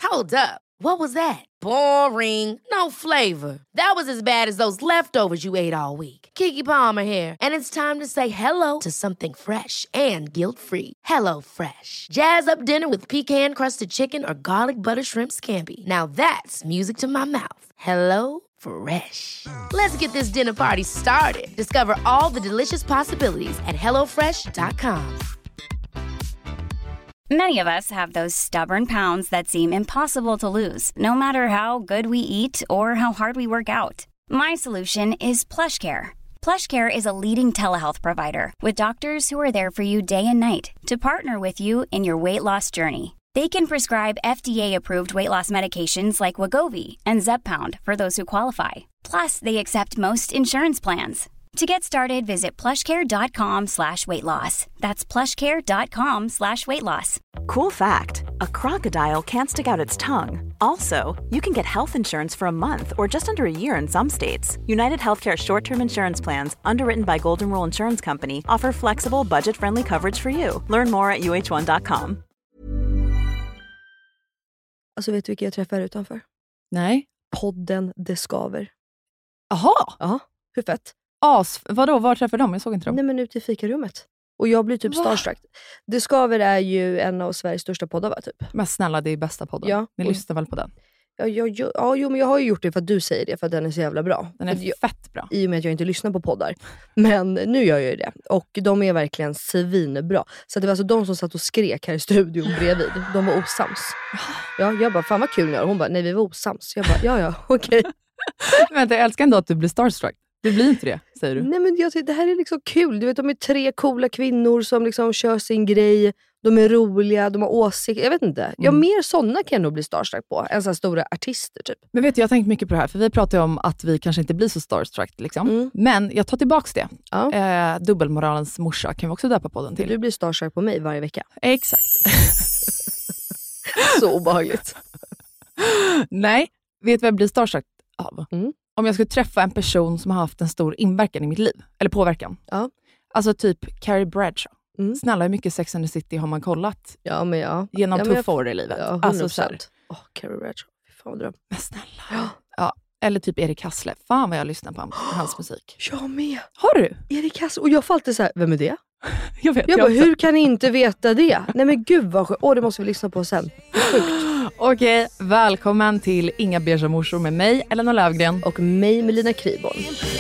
Hold up. What was that? Boring. No flavor. That was as bad as those leftovers you ate all week. Keke Palmer here, and it's time to say hello to something fresh and guilt-free. Hello Fresh. Jazz up dinner with pecan-crusted chicken or garlic butter shrimp scampi. Now that's music to my mouth. Hello Fresh. Let's get this dinner party started. Discover all the delicious possibilities at hellofresh.com. Many of us have those stubborn pounds that seem impossible to lose, no matter how good we eat or how hard we work out. My solution is PlushCare. PlushCare is a leading telehealth provider with doctors who are there for you day and night to partner with you in your weight loss journey. They can prescribe FDA-approved weight loss medications like Wegovy and Zepbound for those who qualify. Plus, they accept most insurance plans. To get started, visit plushcare.com/weightloss. That's plushcare.com/weightloss. Cool fact, a crocodile can't stick out its tongue. Also, you can get health insurance for a month or just under a year in some states. United Healthcare short-term insurance plans, underwritten by Golden Rule Insurance Company, offer flexible, budget-friendly coverage for you. Learn more at uh1.com. Alltså, vet du vilka jag träffar utanför? Nej. Podden Det Skaver. Aha! Ja, hur fett? Vadå? Var träffar de? Jag såg inte dem. Nej, men ute i fikarummet. Och jag blir typ starstruck. Det Skaver är ju en av Sveriges största poddar, va, typ. Men snälla, det är bästa podden. Ja. Ni lyssnar väl på den? Ja, men jag har ju gjort det för att du säger det, för att den är så jävla bra. Den är fett bra. I och med att jag inte lyssnar på poddar. Men nu gör jag ju det. Och de är verkligen svinbra. Så det var alltså de som satt och skrek här i studion bredvid. De var osams. Ja, jag bara, fan vad kul ni har. Hon bara, nej vi var osams. Jag bara, ja, okej. Men jag älskar ändå att du blir starstruck. Det blir inte det, säger du? Nej, men jag tycker det här är liksom kul. Du vet, de är 3 coola kvinnor som liksom kör sin grej. De är roliga, de har åsikter. Jag vet inte. Mer sådana kan jag nog bli starstruck på. Än så stora artister, typ. Men vet du, jag har tänkt mycket på det här. För vi pratar ju om att vi kanske inte blir så starstruck, liksom. Men jag tar tillbaks det. Ja. Dubbelmoralens morsa kan vi också döpa podden till. Du blir starstruck på mig varje vecka. Exakt. Så obehagligt. Nej, vet du vad jag blir starstruck av? Om jag skulle träffa en person som har haft en stor inverkan i mitt liv. Eller påverkan. Ja. Alltså typ Carrie Bradshaw. Snälla, hur mycket Sex and the City har man kollat? Ja, men ja. Genom tuffa år i livet. Ja, 100%. Alltså så här. Carrie Bradshaw. Fan vad dröm. Men snälla. Ja. Eller typ Erik Hassle. Fan vad jag lyssnar på hans musik. Jag med. Har du? Erik Hassle. Och jag får alltid så här, vem är det? Jag vet. Jag bara, hur kan ni inte veta det? Nej men gud vad sjukt. Det måste vi lyssna på sen. Sjukt. Okej, välkommen till Inga beiga morsor med mig, Elena Lövgren. Och mig, Melina Kriborn.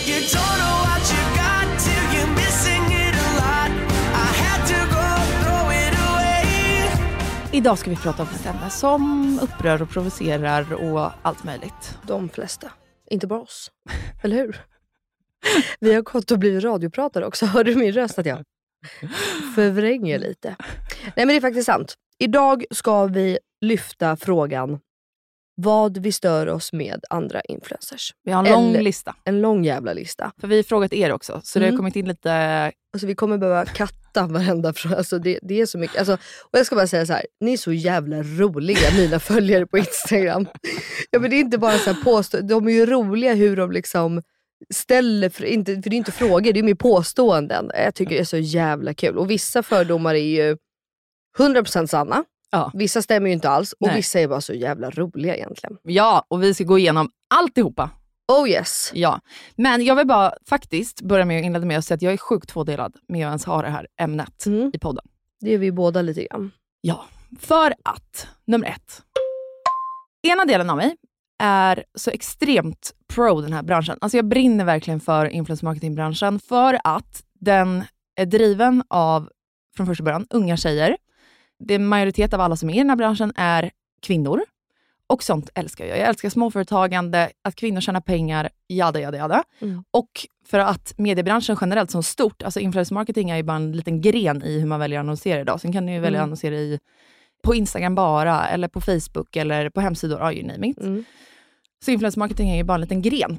Idag ska vi prata om ett ämne som upprör och provocerar och allt möjligt. De flesta. Inte bara oss. Eller hur? Vi har gått och blivit radiopratare också. Hör du min röst att jag förvränger lite? Nej, men det är faktiskt sant. Idag ska vi lyfta frågan vad vi stör oss med andra influencers. Vi har en lång lista. En lång jävla lista. För vi har frågat er också. Så det har kommit in lite... Alltså vi kommer behöva katta varenda fråga. Alltså det är så mycket. Alltså, och jag ska bara säga så här. Ni är så jävla roliga, mina följare på Instagram. Ja, men det är inte bara så här de är ju roliga hur de liksom ställer, för det är inte frågor, det är mer påståenden. Jag tycker det är så jävla kul. Och vissa fördomar är ju 100% sanna. Ja. Vissa stämmer ju inte alls. Och vissa är bara så jävla roliga egentligen. Ja, och vi ska gå igenom alltihopa. Oh yes. Ja, men jag vill bara faktiskt börja med att inleda med att säga att jag är sjukt tvådelad med att ens ha det här ämnet i podden. Det är vi båda lite grann. Ja, för att, nummer 1. Ena delen av mig är så extremt pro den här branschen. Alltså jag brinner verkligen för influencer marketingbranschen för att den är driven av, från första början, unga tjejer. Det majoritet av alla som är i den här branschen är kvinnor. Och sånt älskar jag. Jag älskar småföretagande, att kvinnor tjänar pengar, jada. Och för att mediebranschen generellt som stort, alltså influencer marketing är ju bara en liten gren i hur man väljer att annonsera idag. Sen kan du ju välja att annonsera på Instagram bara, eller på Facebook, eller på hemsidor, you name it. Så influencer marketing är ju bara en liten gren.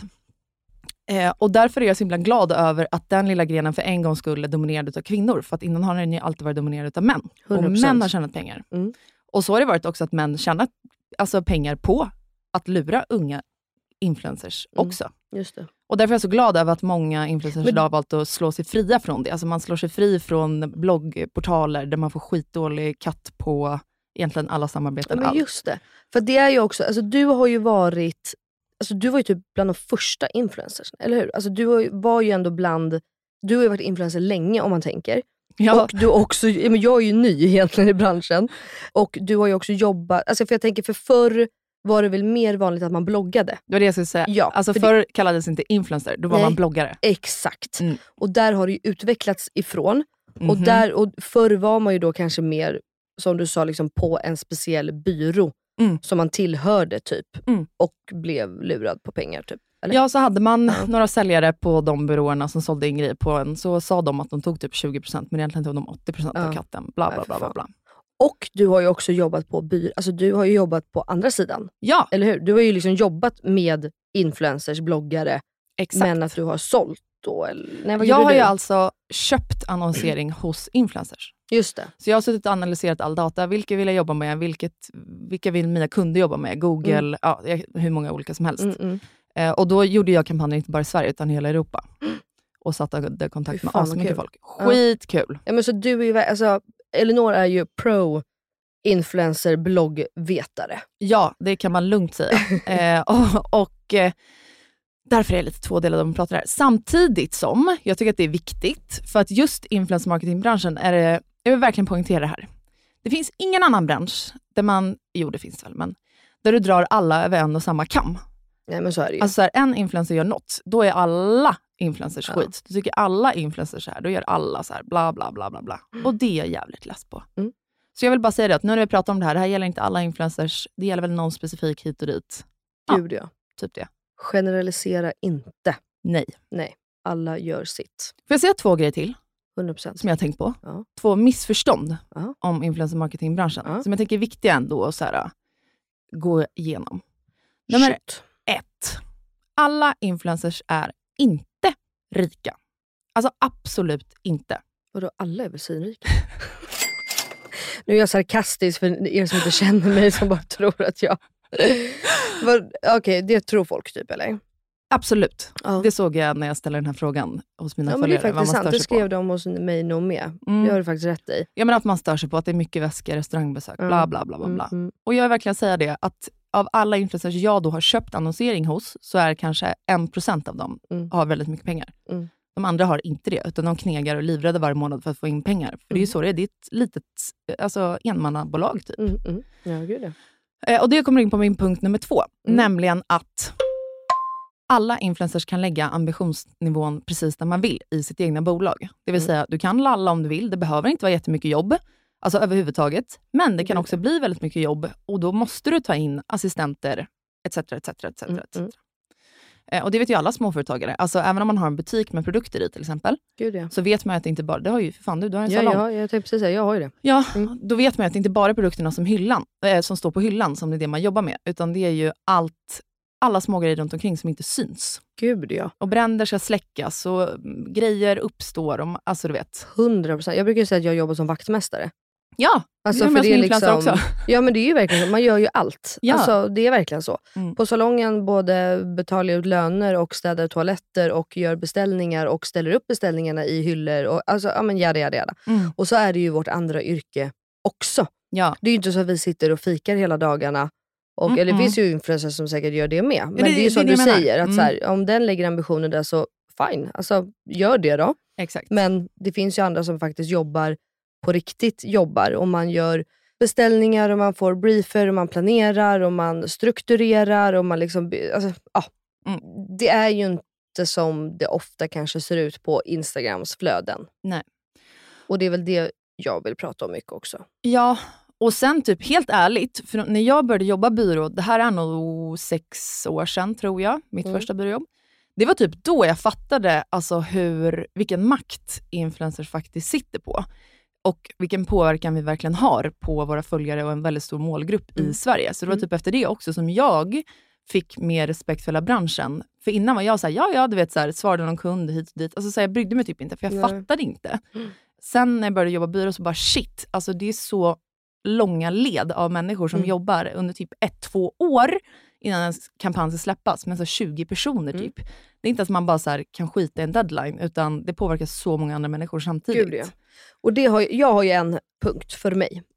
Och därför är jag så himla glad över att den lilla grenen för en gång skulle dominerad av kvinnor. För att innan har den ju alltid varit dominerad av män. 100%. Och män har tjänat pengar. Och så har det varit också att män tjänat alltså pengar på att lura unga influencers också. Just det. Och därför är jag så glad över att många influencers idag har valt att slå sig fria från det. Alltså man slår sig fri från bloggportaler där man får skitdålig katt på egentligen alla samarbeten. Men just det. För det är ju också, alltså du har ju varit, alltså du var ju typ bland de första influencers, eller hur? Alltså du var ju ändå du har ju varit influencer länge om man tänker. Ja. Och du också, men jag är ju ny egentligen i branschen. Och du har ju också jobbat, alltså för jag tänker för förr var det väl mer vanligt att man bloggade. Det var det jag skulle säga. Ja, alltså förr kallades det inte influencer, då var man bloggare. Exakt. Och där har det ju utvecklats ifrån. Och förr var man ju då kanske mer, som du sa, liksom på en speciell byrå som man tillhörde typ. Och blev lurad på pengar typ. Eller? Ja, så hade man några säljare på de byråerna som sålde in grejer på en, så sa de att de tog typ 20%, men egentligen tog de 80% av katten. Bla bla bla bla bla. Och du har ju också jobbat på alltså du har ju jobbat på andra sidan. Ja. Eller hur? Du har ju liksom jobbat med influencers, bloggare. Exakt. Men att du har sålt då? Eller? Nej, jag har ju alltså köpt annonsering hos influencers. Just det. Så jag har suttit och analyserat all data. Vilka vill jag jobba med? Vilka vill mina kunder jobba med? Google, hur många olika som helst. Och då gjorde jag kampanjer inte bara i Sverige utan i hela Europa. Och satte kontakt med mycket folk. Skitkul. Ja, men så du är ju, alltså, Elinor är ju pro-influencer bloggvetare. Ja, det kan man lugnt säga. och därför är jag lite tvådelad om vi pratar här. Samtidigt som jag tycker att det är viktigt, för att just influencer marketingbranschen jag vill verkligen poängtera det här. Det finns ingen annan bransch där det finns det väl, men där du drar alla över en och samma kam. Nej, men så är det ju. Alltså en influencer gör något, då är alla influencers skit. Du tycker alla influencers så här, då gör alla så här bla bla bla bla bla. Och det är jag jävligt less på. Så jag vill bara säga det, att nu när vi pratar om det här gäller inte alla influencers, det gäller väl någon specifik hit och dit. Gud ja. Typ det. Generalisera inte. Nej. Alla gör sitt. Får jag säga 2 grejer till? 100%. Som jag har tänkt på. Ja. 2 missförstånd om influencer marketingbranschen. Som jag tänker är viktiga ändå att så här, gå igenom. Nummer 1. Alla influencers är inte rika. Alltså absolut inte. Vadå, alla är väl svinrika? Nu är jag sarkastisk för er som inte känner mig, som bara tror att jag... Okej, det tror folk typ, eller? Absolut. Det såg jag när jag ställde den här frågan hos mina följare. Men det är faktiskt sant. Det skrev på. de hos mig nog med. Det har du faktiskt rätt i. Jag menar att man stör sig på att det är mycket väskor, restaurangbesök, bla bla bla bla bla. Och jag vill verkligen säga det, att av alla influencers jag då har köpt annonsering hos, så är kanske 1% av dem har väldigt mycket pengar. De andra har inte det, utan de knegar och livrädda varje månad för att få in pengar. För det är ju så det är. Det är ett litet enmannabolag typ. Ja, gud och det kommer in på min punkt nummer 2. Nämligen att alla influencers kan lägga ambitionsnivån precis där man vill i sitt egna bolag. Det vill säga, du kan lalla om du vill. Det behöver inte vara jättemycket jobb. Alltså överhuvudtaget. Men det kan också bli väldigt mycket jobb. Och då måste du ta in assistenter, etc. Och det vet ju alla småföretagare. Alltså även om man har en butik med produkter i till exempel. Gud, ja. Så vet man att det inte bara... Det har ju för fan du har en salong. Ja, jag tänkte precis säga, jag har ju det. Ja, då vet man att det inte bara är produkterna som står på hyllan som det är det man jobbar med. Utan det är ju alla små grejer runt omkring som inte syns. Gud, ja. Och bränder ska släckas och grejer uppstår. Alltså du vet. 100%. Jag brukar säga att jag jobbar som vaktmästare. Ja, alltså, för det är liksom, också. Ja, men det är ju verkligen så. Man gör ju allt. Ja. Alltså, det är verkligen så. På salongen både betalar ut löner och städar toaletter och gör beställningar och ställer upp beställningarna i hyllor. Och, alltså, ja men jada. Och så är det ju vårt andra yrke också. Ja. Det är ju inte så att vi sitter och fikar hela dagarna. Och, eller det finns ju influencers som säkert gör det med. Men det är ju som du säger. Att så här, om den lägger ambitionen där så fine. Alltså gör det då. Exakt. Men det finns ju andra som faktiskt jobbar på riktigt jobbar. Och man gör beställningar och man får briefer och man planerar och man strukturerar och man liksom... Alltså, det är ju inte som det ofta kanske ser ut på Instagrams flöden. Nej. Och det är väl det jag vill prata om mycket också. Ja, och sen typ helt ärligt, för när jag började jobba byrå, det här är nog 6 år sedan tror jag, mitt första byråjobb. Det var typ då jag fattade alltså vilken makt influencers faktiskt sitter på. Och vilken påverkan vi verkligen har på våra följare och en väldigt stor målgrupp i Sverige. Så det var typ efter det också som jag fick mer respekt för hela branschen. För innan var jag så här, ja du vet så här, svarade någon kund hit och dit. Alltså så här, jag brydde mig typ inte, för jag fattade inte. Sen när jag började jobba byrå så bara shit, alltså det är så långa led av människor som jobbar under typ 1-2 år innan en kampanj ska släppas. Men så 20 personer typ. Det är inte att man bara så här kan skita i en deadline, utan det påverkar så många andra människor samtidigt. Gud, ja. Och jag har ju en punkt för mig.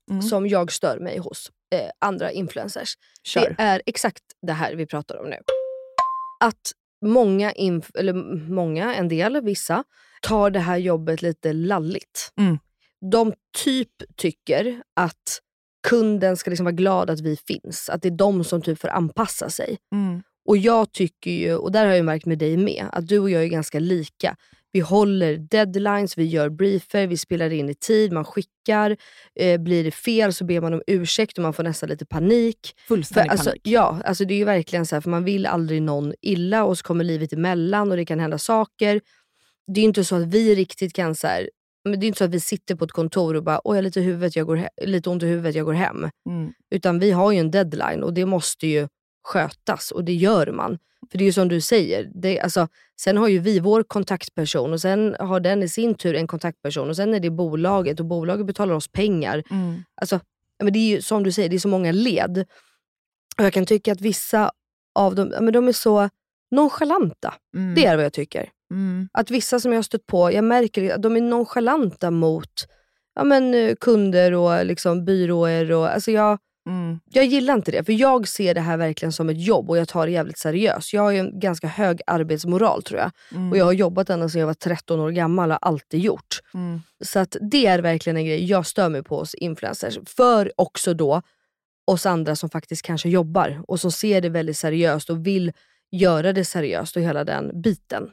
som jag stör mig hos andra influencers. Kör. Det är exakt det här vi pratar om nu. Att många, en del, vissa, tar det här jobbet lite lalligt. De typ tycker att kunden ska liksom vara glad att vi finns. Att det är de som typ får anpassa sig. Och jag tycker ju, och där har jag märkt med dig med, att du och jag är ganska lika. Vi håller deadlines, vi gör briefer, vi spelar in i tid, man skickar. Blir det fel så ber man om ursäkt och man får nästan lite panik. Fullständig panik. Ja, alltså det är ju verkligen så här, för man vill aldrig någon illa och så kommer livet emellan och det kan hända saker. Det är ju inte så att vi riktigt kan så här, men det är inte så att vi sitter på ett kontor och bara, jag har lite ont i huvudet, jag går hem. Utan vi har ju en deadline och det måste ju skötas och det gör man. För det är ju som du säger, sen har ju vi vår kontaktperson och sen har den i sin tur en kontaktperson och sen är det bolaget och bolaget betalar oss pengar. Alltså, men det är ju som du säger, det är så många led. Och jag kan tycka att vissa av dem, men de är så nonchalanta. Det är vad jag tycker. Att vissa som jag har stött på, jag märker att de är nonchalanta mot kunder och liksom byråer och alltså jag gillar inte det, för jag ser det här verkligen som ett jobb och jag tar det jävligt seriöst. Jag har ju en ganska hög arbetsmoral tror jag. Och jag har jobbat ända sedan jag var 13 år gammal och alltid gjort. Så att det är verkligen en grej jag stör mig på hos influencers. För också då oss andra som faktiskt kanske jobbar och som ser det väldigt seriöst och vill göra det seriöst och hela den biten.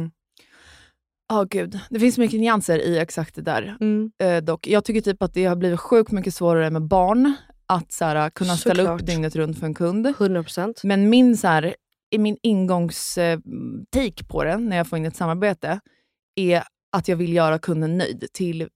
Gud, det finns mycket nyanser i exakt det där. Dock, jag tycker typ att det har blivit sjukt mycket svårare med barn. Att kunna ställa upp dygnet runt för en kund. 100%. Men min ingångstake på det när jag får in ett samarbete är att jag vill göra kunden nöjd till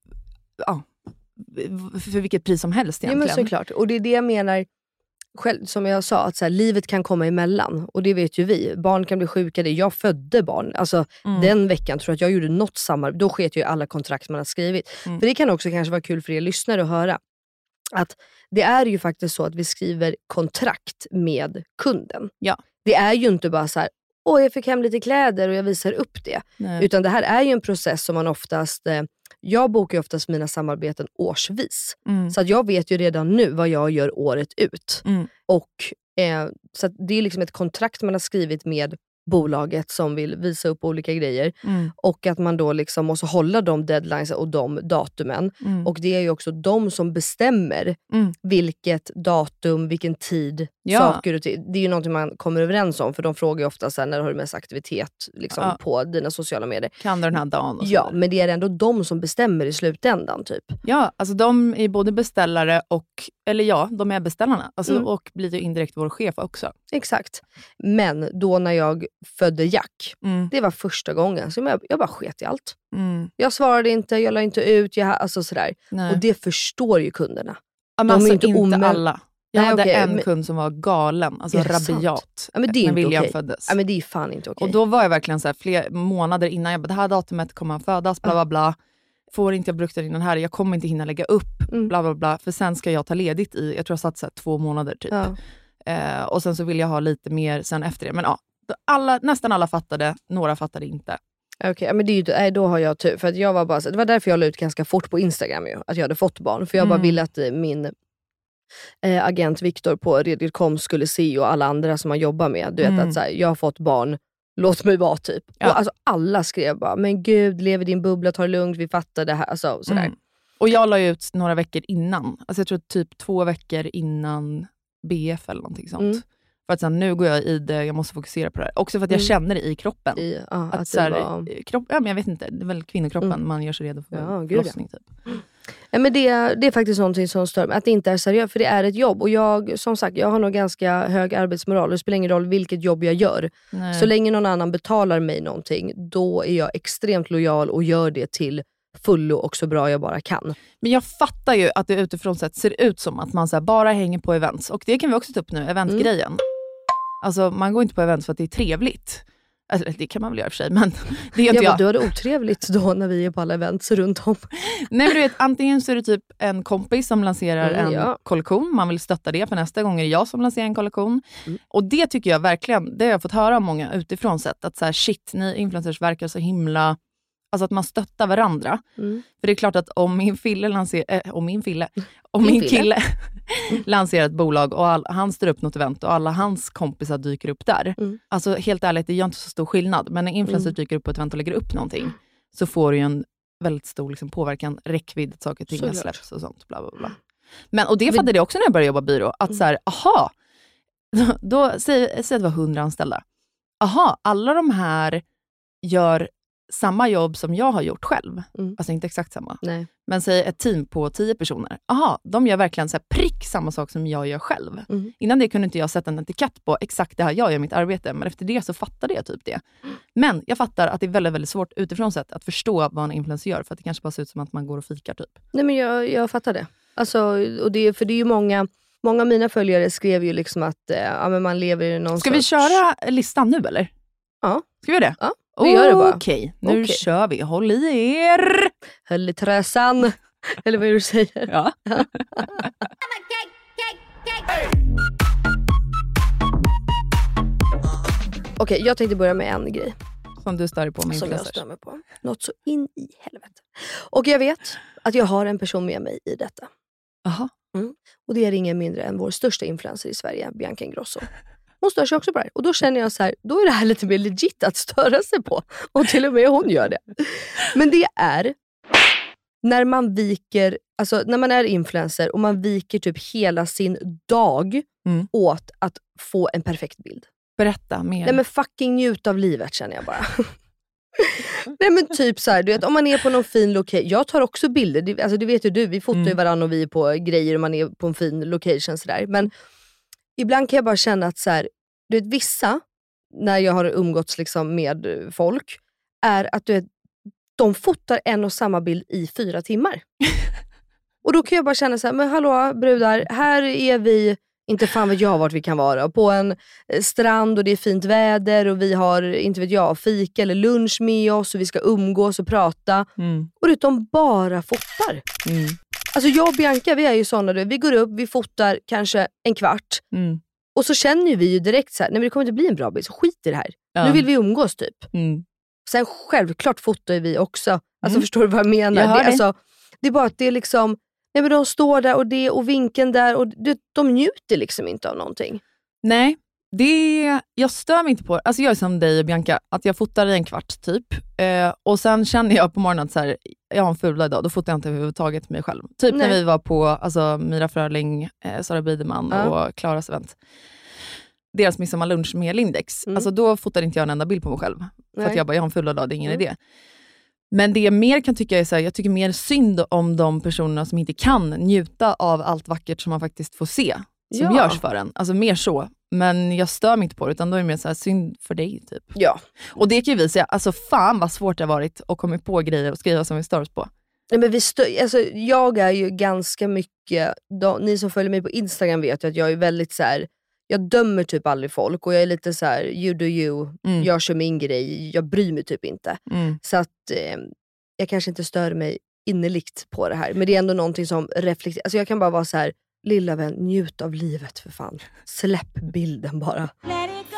för vilket pris som helst egentligen. Ja, men såklart. Och det är det jag menar själv, som jag sa, att livet kan komma emellan. Och det vet ju vi. Barn kan bli sjuka. Jag födde barn. Alltså den veckan tror jag att jag gjorde något samarbete. Då sket ju alla kontrakt man har skrivit. För det kan också kanske vara kul för er lyssnare att höra. Att det är ju faktiskt så att vi skriver kontrakt med kunden. Ja. Det är ju inte bara så här, jag fick hem lite kläder och jag visar upp det. Nej. Utan det här är ju en process som man oftast, jag bokar ju oftast mina samarbeten årsvis. Så att jag vet ju redan nu vad jag gör året ut. Och så att det är liksom ett kontrakt man har skrivit med bolaget som vill visa upp olika grejer. Och att man då liksom måste hålla de deadlines och de datumen. Och det är ju också de som bestämmer vilket datum, vilken tid, saker och tid. Det är ju någonting man kommer överens om, för de frågar ju ofta så här, när har du mest aktivitet liksom, på dina sociala medier. Kan du den här dagen? Och så men det är ändå de som bestämmer i slutändan typ. Ja, alltså de är både beställare de är beställarna. Alltså, och blir ju indirekt vår chef också. Exakt. Men då när jag födde Jack, det var första gången som jag bara sket i allt. Jag svarade inte, jag la inte ut, alltså sådär. Nej. Och det förstår ju kunderna. Men alltså inte alla. Jag hade en kund som var galen, alltså rabiat, men det är när William okej. föddes. Ja, men det är fan inte okej. Och då var jag verkligen så här, flera månader innan, jag bara, det här datumet kommer han födas, bla bla bla. Får inte jag brukta innan här, jag kommer inte hinna lägga upp, bla bla bla. För sen ska jag ta ledigt i, jag tror jag satt så här 2 månader typ. Och sen så vill jag ha lite mer sen efter det. Men nästan alla fattade, några fattade inte. Okej, men det är ju, då har jag tur. För att jag var bara, det var därför jag la ut ganska fort på Instagram ju, att jag hade fått barn. För jag bara ville att min agent Viktor på Reddit.com skulle se, och alla andra som man jobbar med. Du vet att så här, jag har fått barn, låt mig vara typ. Ja. Och alltså alla skrev bara, men gud, lever din bubbla, ta det lugnt, vi fattar det här. Alltså, sådär. Och jag la ut några veckor innan. Alltså jag tror typ 2 veckor innan BF eller någonting sånt. För att sen, nu går jag i det, jag måste fokusera på det här. Också för att jag känner det i kroppen. Att så här, men jag vet inte, det är väl kvinnokroppen man gör sig redo för förlossning typ. Ja, men det är faktiskt någonting som stör mig, att det inte är seriöst, för det är ett jobb. Och jag, som sagt, jag har nog ganska hög arbetsmoral. Det spelar ingen roll vilket jobb jag gör. Nej. Så länge någon annan betalar mig någonting, då är jag extremt lojal och gör det till fullo och så bra jag bara kan. Men jag fattar ju att det utifrån sett ser ut som att man så här bara hänger på events. Och det kan vi också ta upp nu, eventgrejen. Alltså man går inte på events för att det är trevligt. Alltså, det kan man väl göra för sig, men det är inte jag. Du har det otrevligt då när vi är på alla events runt om. Nej, men du vet, antingen så är det typ en kompis som lanserar en kollektion. Man vill stötta det, för nästa gång är det jag som lanserar en kollektion. Och det tycker jag verkligen, det har jag fått höra av många utifrån sett. Att så här, shit, ni influencers verkar så himla Alltså att man stöttar varandra. För det är klart att om min kille lanserar ett bolag och han styr upp något event och alla hans kompisar dyker upp där. Alltså helt ärligt, det gör inte så stor skillnad. Men när influencers dyker upp på ett event och lägger upp någonting så får det ju en väldigt stor liksom, påverkan, räckvidd, saker och ting släpps och sånt. Bla, bla, bla. Men, och det fattade jag också när jag började jobba byrå. Att så här, då säg att det var 100 anställda. Alla de här gör samma jobb som jag har gjort själv. Alltså inte exakt samma. Nej. Men säg ett team på 10 personer. De gör verkligen så här prick samma sak som jag gör själv. Innan det kunde inte jag sätta en etikett på exakt det här jag gör i mitt arbete. Men efter det så fattade jag typ det. Men jag fattar att det är väldigt, väldigt svårt utifrån sett att förstå vad en influencer gör. För att det kanske bara ser ut som att man går och fikar typ. Nej men jag fattar det. Alltså, och för det är ju många av mina följare skrev ju liksom att men man lever i någon Ska vi köra listan nu eller? Ja. Ska vi göra det? Ja, vi gör det bara. Okej, nu kör vi. Håll i er! Höll i träsan. Eller vad är det du säger? Ja. Okej, jag tänkte börja med en grej. Som du stör på med som influencers. jag stör mig på. Något så in i helvete. Och jag vet att jag har en person med mig i detta. Aha. Och det är ingen mindre än vår största influencer i Sverige, Bianca Ingrosso. Hon stör sig också på det här. Och då känner jag så här, då är det här lite mer legit att störa sig på. Och till och med hon gör det. Men det är när man viker, alltså när man är influencer och man viker typ hela sin dag åt att få en perfekt bild. Berätta mer. Nej men fucking njut av livet känner jag bara. Nej men typ så här, du vet, om man är på någon fin location. Jag tar också bilder, alltså det vet ju du. Vi fotar ju varandra och vi är på grejer och man är på en fin location sådär. Men ibland kan jag bara känna att så här, du vet, vissa, när jag har umgåtts liksom med folk, är att du vet, de fotar en och samma bild i 4 timmar. Och då kan jag bara känna så här, men hallå brudar, här är vi, inte fan vet jag vart vi kan vara, på en strand och det är fint väder och vi har, inte vet jag, fika eller lunch med oss och vi ska umgås och prata. Och de bara fotar. Alltså jag och Bianca, vi är ju sådana, vi går upp, vi fotar kanske en kvart. Och så känner vi ju direkt så här, nej men det kommer inte bli en bra bild, så skit i det här. Nu vill vi umgås typ. Sen självklart fotar vi också. Alltså förstår du vad jag menar? Det är bara att det är liksom, nej men de står där och vinkeln där och de njuter liksom inte av någonting. Nej, jag stör mig inte på. Alltså jag är som dig och Bianca, att jag fotar i en kvart typ. Och sen känner jag på morgonen att så här, jag har en ful idag, då fotar jag inte överhuvudtaget mig själv. Typ när vi var på alltså, Mira Fröling, Sara Biderman och Klaras event. Deras midsommarlunch med Lindex. Alltså då fotade inte jag en enda bild på mig själv. För att jag bara, jag har en full dag, det är ingen idé. Men det jag mer kan tycka är så här, jag tycker mer synd om de personerna som inte kan njuta av allt vackert som man faktiskt får se. Som görs för en. Alltså mer så. Men jag stör mig inte på det, utan då är det mer så här, synd för dig typ. Ja. Och det kan ju vi säga, alltså fan vad svårt det har varit att komma på grejer och skriva som vi stör oss på. Nej, men alltså, jag är ju ganska mycket, ni som följer mig på Instagram vet ju att jag är väldigt så här, jag dömer typ aldrig folk och jag är lite så här, you do you, jag kör min grej, jag bryr mig typ inte. Så att jag kanske inte stör mig innerligt på det här, men det är ändå någonting som reflekterar. Alltså jag kan bara vara så här, lilla vän, njut av livet för fan. Släpp bilden bara. Let it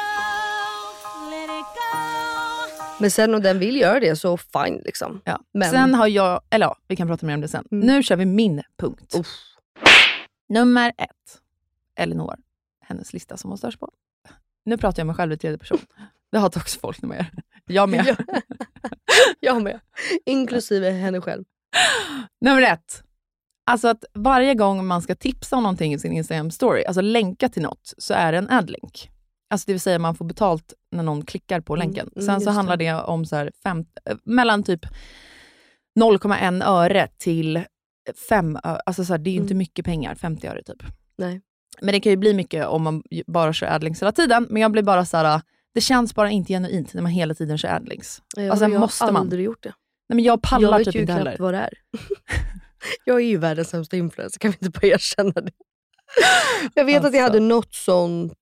go, let it go. Men sen om den vill göra det så fine liksom. Ja. Men sen har jag, eller ja, vi kan prata mer om det sen. Nu kör vi min punkt. Nummer 1. Elinor. Hennes lista som hon störs på. Nu pratar jag med själv i tredje person. Det har också folk med. Jag med. Jag med. Inklusive henne själv. Nummer 1. Alltså att varje gång man ska tipsa om någonting i sin Instagram-story, alltså länka till något, så är det en ad-link. Alltså det vill säga man får betalt när någon klickar på länken. Sen så handlar det om så här mellan typ 0,1 öre till 5 öre. Alltså så här, det är ju inte mycket pengar, 50 öre typ. Nej. Men det kan ju bli mycket om man bara kör adlinks hela tiden. Men jag blir bara så här, det känns bara inte genuint när man hela tiden kör adlinks. Alltså jag har aldrig gjort det. Nej, men jag pallar typ inte heller. Jag vet ju knappt vad det är. Jag är ju världens sämsta influencer, kan vi inte bara erkänna det? Jag vet att jag hade något sånt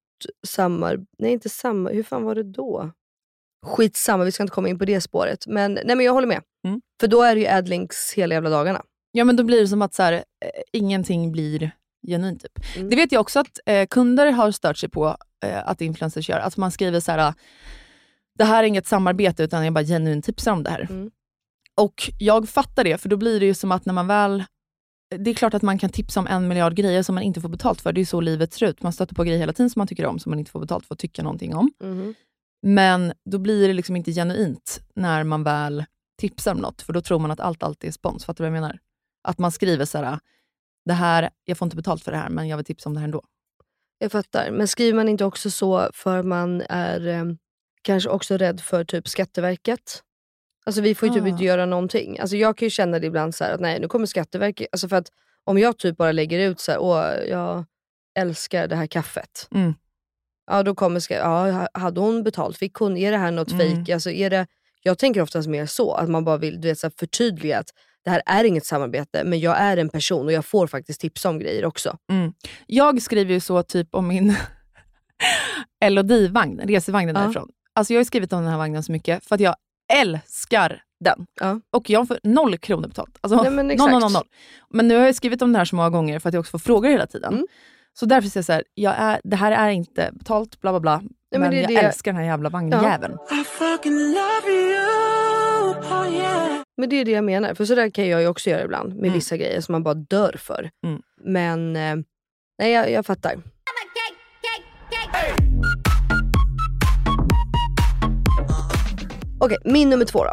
hur fan var det då? Skitsamma, vi ska inte komma in på det spåret. Men jag håller med. För då är det ju adlinks hela jävla dagarna. Ja, men då blir det som att så här, ingenting blir genuint typ. Det vet jag också att kunder har stört sig på att influencers gör. Att man skriver så här, det här är inget samarbete utan jag bara genuint tipsar om det här. Och jag fattar det, för då blir det ju som att när man väl... Det är klart att man kan tipsa om 1 miljard grejer som man inte får betalt för. Det är ju så livet ser ut. Man stöter på grejer hela tiden som man tycker om, som man inte får betalt för att tycka någonting om. Men då blir det liksom inte genuint när man väl tipsar om något. För då tror man att allt alltid är spons. Fattar du vad jag menar? Att man skriver så här: det här, jag får inte betalt för det här, men jag vill tipsa om det här ändå. Jag fattar. Men skriver man inte också så för man är kanske också rädd för typ Skatteverket? Alltså vi får ju typ inte göra någonting. Alltså jag kan ju känna det ibland så här att nej, nu kommer Skatteverket. Alltså för att om jag typ bara lägger ut så här: åh, jag älskar det här kaffet. Ja, då kommer hade hon betalt? Fick hon? Är det här något fake? Alltså är det... Jag tänker oftast mer så, att man bara vill, du vet, så här, förtydliga att det här är inget samarbete, men jag är en person och jag får faktiskt tipsa om grejer också. Jag skriver ju så typ om min LOD-vagn, resevagnen därifrån. Alltså jag har skrivit om den här vagnen så mycket för att jag älskar den. Och jag får 0 kronor betalt. Alltså, nej, men exakt. 0. Men nu har jag skrivit om det här så många gånger för att jag också får frågor hela tiden. Så därför säger jag så här: det här är inte betalt, bla bla bla. Nej, men jag älskar den här jävla vagnjäveln. I fucking love you. Oh, yeah. Men det är det jag menar. För så där kan jag ju också göra ibland med vissa grejer som man bara dör för. Men nej, jag fattar. Okej, min nummer 2 då.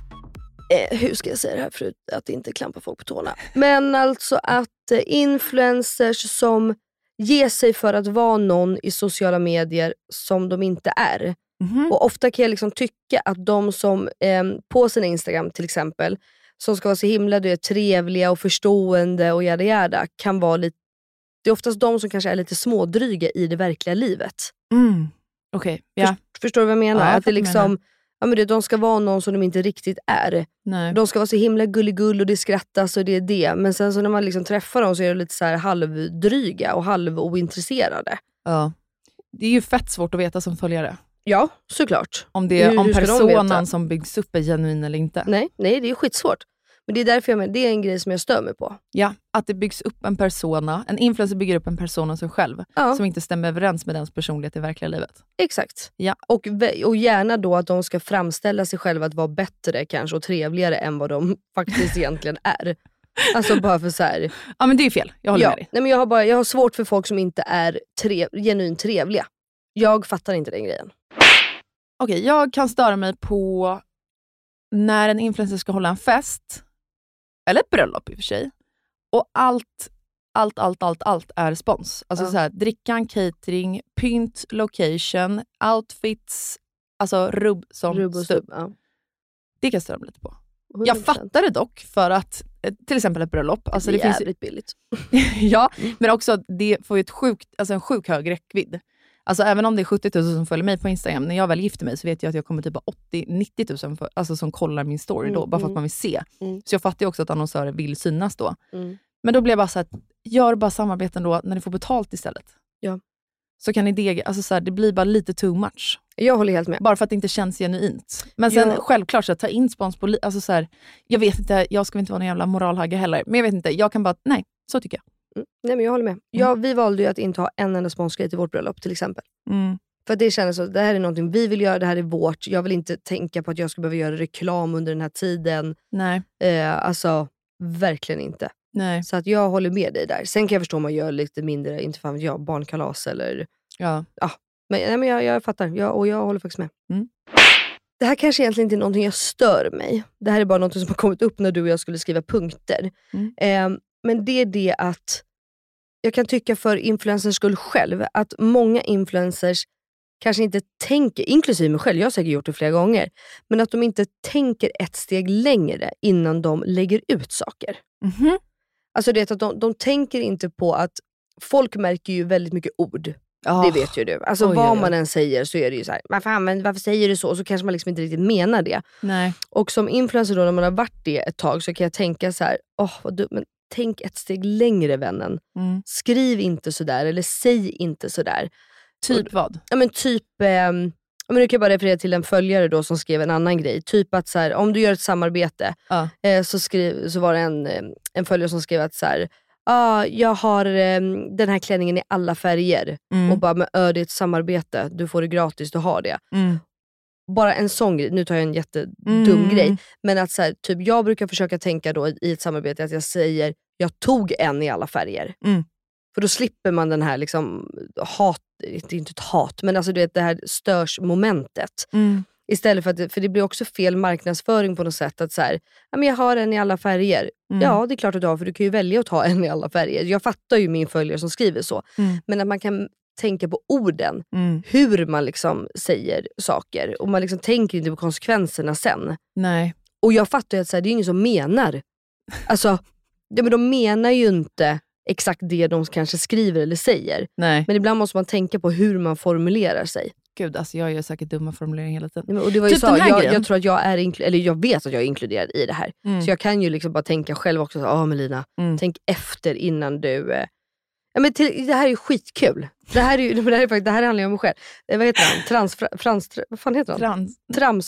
Hur ska jag säga det här förut? Att inte klampa folk på tårna. Men alltså att influencers som ger sig för att vara någon i sociala medier som de inte är. Och ofta kan jag liksom tycka att de som på sin Instagram till exempel, som ska vara så himla trevliga och förstående och jada kan vara lite... Det är oftast de som kanske är lite smådryga i det verkliga livet. Okej, ja. Förstår du vad jag menar? Att det liksom... Ja, men de ska vara någon som de inte riktigt är. Nej. De ska vara så himla gulligull och det skrattas och det är det. Men sen så när man liksom träffar dem så är de lite så här halvdryga och halvointresserade. Ja. Det är ju fett svårt att veta som följare. Ja, såklart. Om personen som byggs upp är genuin eller inte. Nej, det är ju skitsvårt. Men det är därför det är en grej som jag stör mig på. Ja, att det byggs upp en persona. En influencer bygger upp en persona av sig själv. Som inte stämmer överens med dens personlighet i verkliga livet. Exakt. Ja. Och gärna då att de ska framställa sig själva att vara bättre kanske och trevligare än vad de faktiskt egentligen är. Alltså bara för så här. Ja, men det är fel. Jag håller med dig. Nej, men jag har svårt för folk som inte är genuint trevliga. Jag fattar inte den grejen. Okej, jag kan störa mig på när en influencer ska hålla en fest. Eller ett bröllop i och för sig. Och allt är spons. Alltså så här, drickan, catering, pynt, location, outfits, alltså rubb som stubb. Ja. Det kan jag störa mig lite på. 100%. Jag fattar det dock för att till exempel ett bröllop. Alltså det är jävligt billigt. Ja, men också det får ju en sjuk hög räckvidd. Alltså även om det är 70 000 som följer mig på Instagram, när jag väl gifter mig så vet jag att jag kommer typ 80-90 000 alltså som kollar min story då, bara för att man vill se. Så jag fattar ju också att annonsörer vill synas då. Men då blir jag bara så här, gör bara samarbeten då när ni får betalt istället. Ja. Så kan ni alltså så här, det blir bara lite too much. Jag håller helt med. Bara för att det inte känns genuint. Men sen självklart så att ta in spons på alltså så här, jag vet inte, jag ska inte vara någon jävla moralhagga heller. Men jag vet inte, jag kan bara, nej, så tycker jag. Nej, men jag håller med. Vi valde ju att inte ha en enda sponsgrej till vårt bröllop till exempel. För det känns så, det här är någonting vi vill göra, det här är vårt. Jag vill inte tänka på att jag ska behöva göra reklam under den här tiden. Nej. Alltså, verkligen inte. Nej. Så att jag håller med dig där. Sen kan jag förstå om man gör lite mindre, inte fan jag, barnkalas eller... Ja. Men jag fattar, och jag håller faktiskt med. Det här kanske egentligen inte är någonting jag stör mig. Det här är bara något som har kommit upp när du och jag skulle skriva punkter. Men det är det att jag kan tycka för influencers skull själv att många influencers kanske inte tänker, inklusive mig själv, jag har säkert gjort det flera gånger, men att de inte tänker ett steg längre innan de lägger ut saker. Alltså det är att de tänker inte på att folk märker ju väldigt mycket ord. Det vet ju du. Alltså vad man än säger så är det ju så här, varför säger du så? Och så kanske man liksom inte riktigt menar det. Nej. Och som influencer då, när man har varit det ett tag, så kan jag tänka så här, men tänk ett steg längre, vännen. Skriv inte sådär, eller säg inte sådär. Typ vad? Ja, men typ men nu kan jag bara referera till en följare då som skrev en annan grej. Typ att så här, om du gör ett samarbete så var det en följare som skrev att så här, jag har den här klänningen i alla färger och bara, men det är ett samarbete, du får det gratis, du har det. bara en sån grej, nu tar jag en jättedum grej, men att så här, typ, jag brukar försöka tänka då i ett samarbete att jag säger jag tog en i alla färger. För då slipper man den här liksom hat, det är inte ett hat, men alltså det här störsmomentet. Istället för det blir också fel marknadsföring på något sätt. Att så här, ja, men jag har en i alla färger. Ja, det är klart att du har, för du kan ju välja att ha en i alla färger. Jag fattar ju min följare som skriver så. Men att man kan tänka på orden. Hur man liksom säger saker. Och man liksom tänker inte på konsekvenserna sen. Nej. Och jag fattar ju att så här, det är ingen som menar. Alltså, ja, men de menar ju inte exakt det de kanske skriver eller säger. Nej. Men ibland måste man tänka på hur man formulerar sig. Gud, alltså jag gör säkert dumma formuleringar hela tiden. Och det var ju typ så, jag tror att jag är eller jag vet att jag är inkluderad i det här. Så jag kan ju liksom bara tänka själv också, Melina, tänk efter innan du... Ja, men det här är ju skitkul. Det här handlar ju om mig själv. Vad heter han? Vad fan heter han?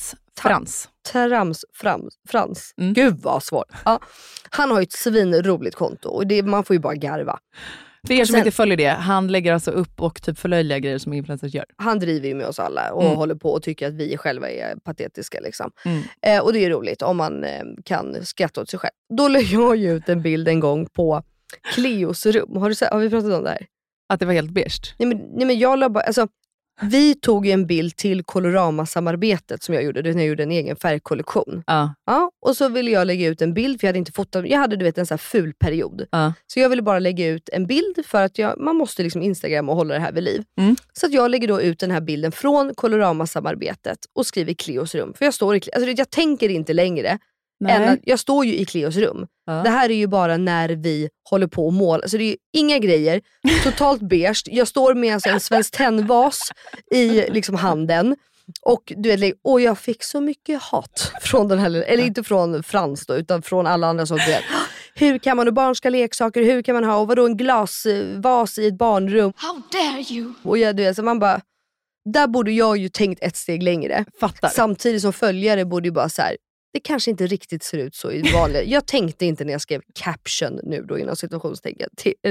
Frans. Gud vad svårt. Ja. Han har ju ett svinroligt konto och man får ju bara garva. För er som inte följer det, han lägger alltså upp och typ förlöjliga grejer som influencers gör. Han driver ju med oss alla och håller på och tycker att vi själva är patetiska liksom. Och det är ju roligt om man kan skratta åt sig själv. Då lägger jag ju ut en bild en gång på Cleos rum. Har vi pratat om det här? Att det var helt beige? Nej men jag la bara, alltså, vi tog ju en bild till Colorama-samarbetet som jag gjorde. När jag gjorde en egen färgkollektion. Ja, och så ville jag lägga ut en bild för jag hade inte fotat. Jag hade en sån här ful period. Så jag ville bara lägga ut en bild för att man måste liksom Instagram och hålla det här vid liv. Så att jag lägger då ut den här bilden från Colorama-samarbetet och skriver Cleos rum. För jag tänker inte längre än att jag står ju i Cleos rum. Det här är ju bara när vi håller på och måla. Så det är ju inga grejer. Totalt beige. Jag står med alltså en Svenskt Tenn-vas i liksom handen. Och du vet, jag fick så mycket hat från den här, eller inte från Frans då, utan från alla andra som vet. Hur kan man, och barn ska leksaker, hur kan man ha, och vadå en glasvas i ett barnrum? How dare you? Och du vet, så man bara, där borde jag ju tänkt ett steg längre. Fattar. Samtidigt som följare borde ju bara så här, det kanske inte riktigt ser ut så i vanliga. Jag tänkte inte när jag skrev caption nu då inom situationstecken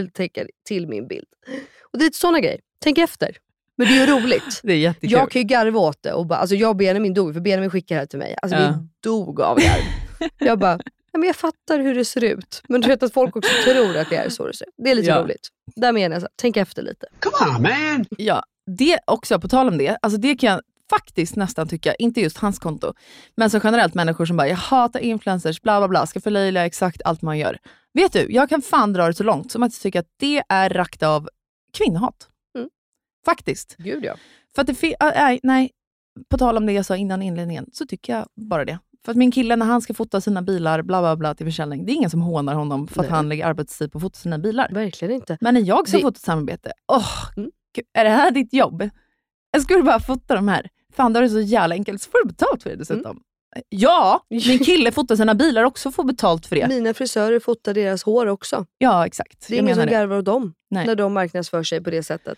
till min bild. Och det är sådana grejer. Tänk efter. Men det är ju roligt. Det är jättekul. Jag kan ju garva åt det. Och bara, alltså jag och Benjamin dog, för Benjamin skickar det här till mig. Alltså vi dog av garv. Jag bara, men jag fattar hur det ser ut. Men du vet att folk också tror att det är så det ser ut. Det är lite roligt. Där menar jag så, tänk efter lite. Come on man! Ja, det också, på tal om det. Alltså det kan jag faktiskt nästan tycka, inte just hans konto, men så generellt människor som bara, jag hatar influencers, bla bla bla, ska förlöjliga exakt allt man gör. Vet du, jag kan fan dra det så långt som att jag tycker att det är rakt av kvinnohat. Faktiskt. Gud ja. För att nej, på tal om det jag sa innan inledningen, så tycker jag bara det. För att min kille, när han ska fota sina bilar bla bla bla till försäljning, det är ingen som hånar honom för att han lägger arbetstid på att fota sina bilar. Verkligen inte. Men när jag ska fota ett samarbete, Gud, är det här ditt jobb? Jag skulle bara fota de här. Fan, då är det så jävla enkelt. Så får du betalt för det dessutom. Ja, min kille fotar sina bilar också, får betalt för det. Mina frisörer fotar deras hår också. Ja, exakt. Det är ingen som garvar åt dem när de marknadsför sig på det sättet.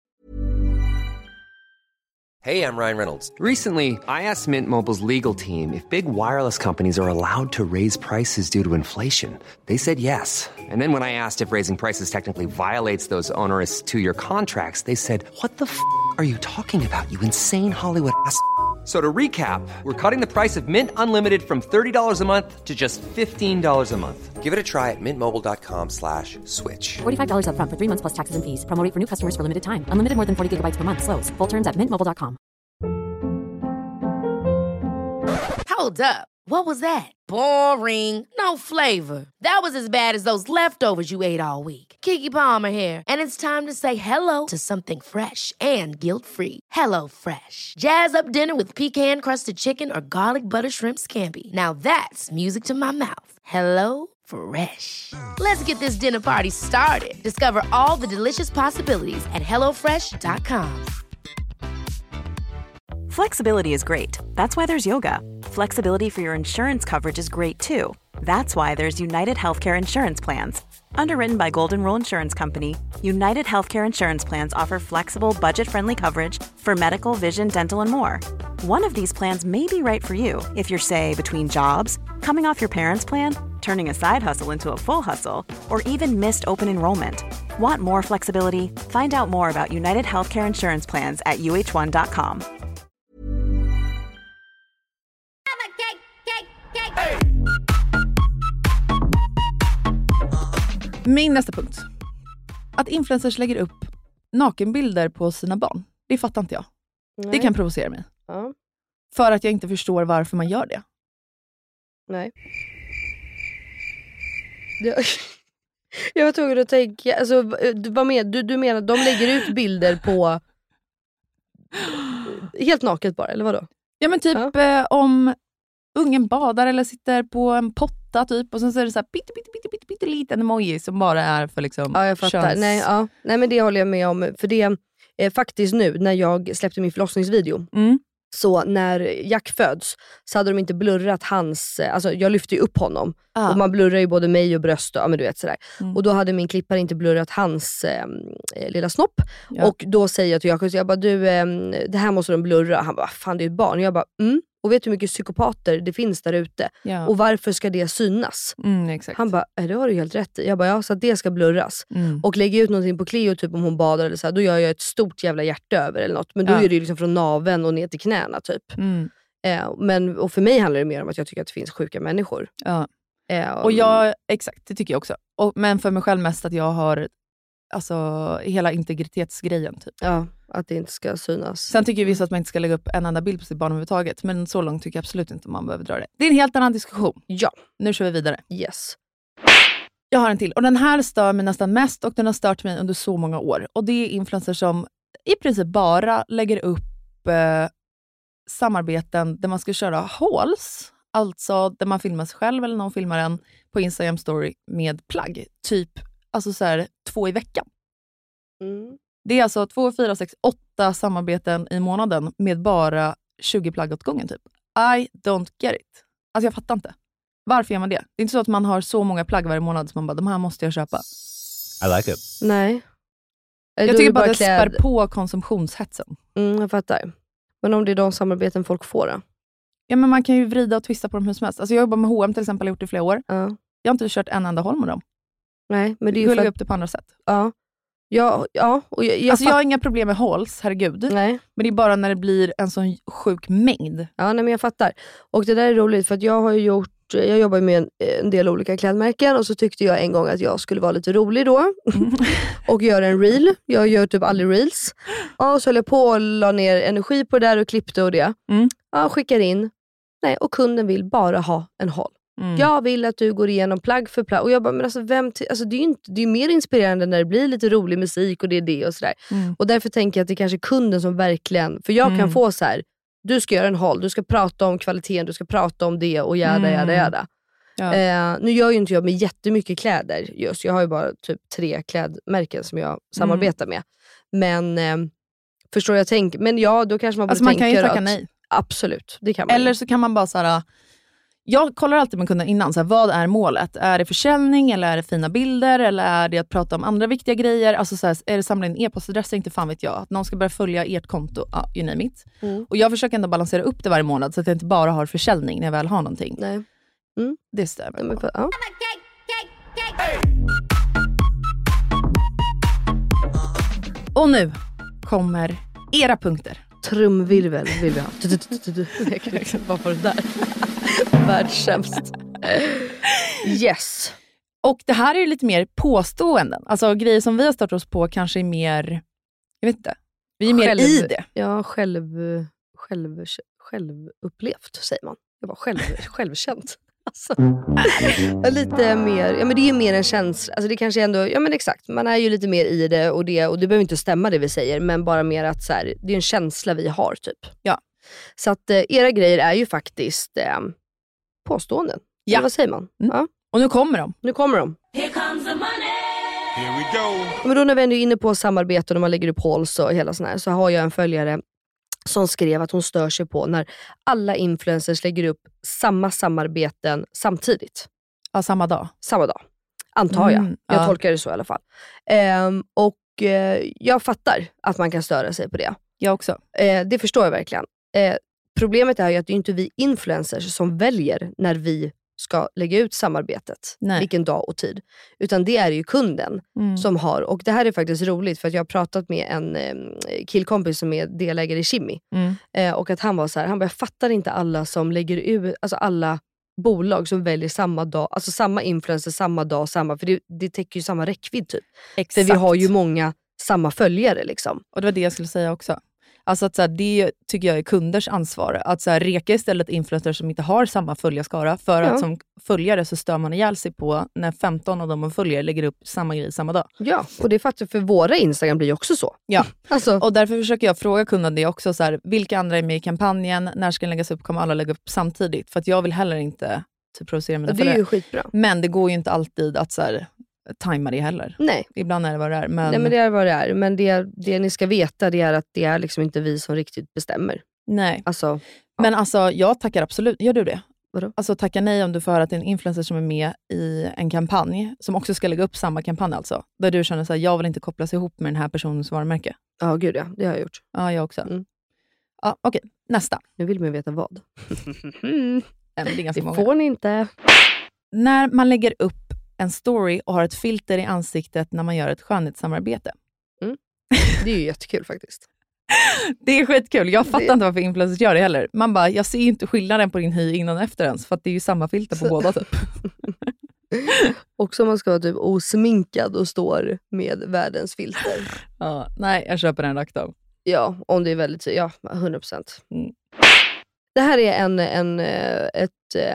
Hey, I'm Ryan Reynolds. Recently, I asked Mint Mobile's legal team if big wireless companies are allowed to raise prices due to inflation. They said yes. And then when I asked if raising prices technically violates those onerous 2-year contracts, they said, what the f*** are you talking about, you insane Hollywood ass? So to recap, we're cutting the price of Mint Unlimited from $30 a month to just $15 a month. Give it a try at mintmobile.com/switch. $45 up front for 3 months plus taxes and fees. Promo rate for new customers for limited time. Unlimited more than 40 gigabytes per month. Slows full terms at mintmobile.com. Hold up. What was that? Boring. No flavor. That was as bad as those leftovers you ate all week. Keke Palmer here, and it's time to say hello to something fresh and guilt-free. Hello Fresh. Jazz up dinner with pecan-crusted chicken or garlic butter shrimp scampi. Now that's music to my mouth. Hello Fresh. Let's get this dinner party started. Discover all the delicious possibilities at hellofresh.com. Flexibility is great. That's why there's yoga. Flexibility for your insurance coverage is great too. That's why there's United Healthcare Insurance Plans. Underwritten by Golden Rule Insurance Company, United Healthcare Insurance Plans offer flexible, budget-friendly coverage for medical, vision, dental, and more. One of these plans may be right for you if you're, say, between jobs, coming off your parents' plan, turning a side hustle into a full hustle, or even missed open enrollment. Want more flexibility? Find out more about United Healthcare Insurance Plans at uh1.com. Min nästa punkt. Att influencers lägger upp nakenbilder på sina barn. Det fattar inte jag. Nej. Det kan provocera mig. Ja. För att jag inte förstår varför man gör det. Nej. Jag var tvungen att tänka, alltså, vad med, du menar att de lägger ut bilder på helt naket bara, eller vadå? Ja men typ om ungen badar eller sitter på en potta typ och sen så är det så här pytte liten emoji som bara är för liksom Ja, jag fattar. Nej men det håller jag med om, för det är faktiskt nu när jag släppte min förlossningsvideo. Så när Jack föds så hade de inte blurrat hans, alltså jag lyfte ju upp honom och man blurrar ju både mig och bröst och, ja, men du vet sådär. Och då hade min klippare inte blurrat hans lilla snopp. Och då säger jag till Jakob, jag bara du, det här måste de blurra. Han bara, fan det är ett barn. Jag bara, och vet du hur mycket psykopater det finns där ute? Ja. Och varför ska det synas? Exakt. Han bara, det har du helt rätt i. Jag bara, ja, så att det ska blurras. Och lägga ut någonting på Cleo typ om hon badar eller så här, då gör jag ett stort jävla hjärta över eller något. Men då är det ju liksom från naveln och ner till knäna typ. Och för mig handlar det mer om att jag tycker att det finns sjuka människor. Ja. Och jag, exakt, det tycker jag också. Men för mig själv mest att jag har alltså hela integritetsgrejen typ. Ja, att det inte ska synas. Sen tycker vissa att man inte ska lägga upp en enda bild på sitt barn överhuvudtaget. Men så långt tycker jag absolut inte man behöver dra det. Det är en helt annan diskussion. Ja. Nu kör vi vidare. Yes. Jag har en till. Och den här stör mig nästan mest. Och den har stört mig under så många år. Och det är influencers som i princip bara lägger upp samarbeten där man ska köra hauls. Alltså där man filmar sig själv eller någon filmar en på Instagram story med plagg. Typ alltså så här 2 i veckan. Det är alltså 2, 4, 6, 8 samarbeten i månaden med bara 20 plagg åt gången typ. I don't get it. Alltså jag fattar inte. Varför gör man det? Det är inte så att man har så många plagg varje månad som man bara, de här måste jag köpa. I like it. Nej. Jag tycker bara det spär på konsumtionshetsen. Jag fattar. Men om det är de samarbeten folk får då? Ja men man kan ju vrida och twista på dem hur som helst. Alltså jag jobbar med H&M till exempel, har gjort det i flera år. Jag har inte kört en enda håll med dem. Nej, men det är ju för att lägga upp det på andra sätt. Ja, och jag har inga problem med hauls, herregud. Nej. Men det är bara när det blir en sån sjuk mängd. Ja, nej, men jag fattar. Och det där är roligt för att jag jobbar med en del olika klädmärken och så tyckte jag en gång att jag skulle vara lite rolig då. Och göra en reel. Jag gör typ aldrig reels. Och så höll jag på och la ner energi på det där och klippte och det. Ja, skickar in. Nej, och kunden vill bara ha en haul. Jag vill att du går igenom plagg för plagg. Och jag bara, men alltså, det är mer inspirerande när det blir lite rolig musik och det och sådär. Och därför tänker jag att det är kanske kunden som verkligen, för jag kan få så här: du ska göra en haul, du ska prata om kvaliteten, du ska prata om det och jäda. Ja. Nu gör ju inte jag med jättemycket kläder just. Jag har ju bara typ 3 klädmärken som jag samarbetar med. Men förstår jag tänker. Men ja, då kanske man borde tänka man kan ju tacka nej. Absolut, det kan man. Eller så kan man bara såhär, jag kollar alltid med kunden innan, såhär, vad är målet? Är det försäljning eller är det fina bilder eller är det att prata om andra viktiga grejer? Alltså såhär, är det samla in e-postadresser? Inte fan vet jag. Att någon ska börja följa ert konto, you name it. Och jag försöker ändå balansera upp det varje månad så att jag inte bara har försäljning när jag väl har någonting. Nej. Det stämmer. Ja. Och nu kommer era punkter. Trumvirvel vill vi ha. Vad var det där? Världssämst. Yes. Och det här är ju lite mer påståenden. Alltså grejer som vi har startat oss på kanske är mer, jag vet inte. Vi är mer i det. Ja, självupplevt säger man. Jag var självkänt. Alltså, lite mer, ja men det är mer en känsla, alltså det kanske ändå, ja men exakt, man är ju lite mer i det och det behöver inte stämma det vi säger, men bara mer att så här, det är en känsla vi har typ. Ja. Så att era grejer är ju faktiskt påståenden. Ja. Eller vad säger man? Ja. Och nu kommer de. Nu kommer de. Here comes the money. Here we go. Men då när vi ändå är inne på samarbete och man lägger upp hauls och hela sån här, så har jag en följare som skrev att hon stör sig på när alla influencers lägger upp samma samarbeten samtidigt. Ja, samma dag. Samma dag, antar jag. Jag tolkar det så i alla fall. Jag fattar att man kan störa sig på det. Jag också. Det förstår jag verkligen. Problemet är ju att det är inte vi influencers som väljer när vi ska lägga ut samarbetet. Nej. Vilken dag och tid. Utan det är ju kunden som har. Och det här är faktiskt roligt för att jag har pratat med en killkompis som är delägare i Kimmy. Och att han var så här, han bara, jag fattar inte alla som lägger ut, alltså alla bolag som väljer samma dag, alltså samma influencer samma dag, för det täcker ju samma räckvidd typ. Exakt. För vi har ju många samma följare liksom. Och det var det jag skulle säga också. Alltså att så här, det tycker jag är kunders ansvar. Att så här, reka istället influencers som inte har samma följarskara. För att som följare så stör man ihjäl sig på när 15 av de följare lägger upp samma grej samma dag. Ja, och det är faktiskt för våra Instagram blir ju också så. Ja, alltså. Och därför försöker jag fråga kunden det också. Så här, vilka andra är med i kampanjen? När ska den läggas upp? Kommer alla lägga upp samtidigt? För att jag vill heller inte typ provocera mina följare. Det är ju skitbra. Men det går ju inte alltid att så här, tajma det heller. Nej. Ibland är det vad det är. Nej, men det är vad det är. Men det ni ska veta det är att det är liksom inte vi som riktigt bestämmer. Nej. Alltså, men alltså jag tackar absolut. Gör du det? Vadå? Alltså tacka nej om du får höra att det är en influencer som är med i en kampanj som också ska lägga upp samma kampanj alltså. Där du känner så här, jag vill inte kopplas ihop med den här personens varumärke. Ja, gud ja. Det har jag gjort. Ja, jag också. Mm. Ja, okej. Nästa. Nu vill man veta vad. Nej, men det är ganska många. Får ni inte. När man lägger upp en story och har ett filter i ansiktet när man gör ett skönhetssamarbete. Mm. Det är ju jättekul faktiskt. Det är skitkul. Jag fattar inte varför influencers gör det heller. Man bara, jag ser ju inte skillnaden på din hy innan och efter ens. För att det är ju samma filter på båda typ. Också om man ska vara typ osminkad och står med världens filter. Ja, nej, jag köper den rakt av. Ja, om det är väldigt, ja, 100%. Mm. Det här är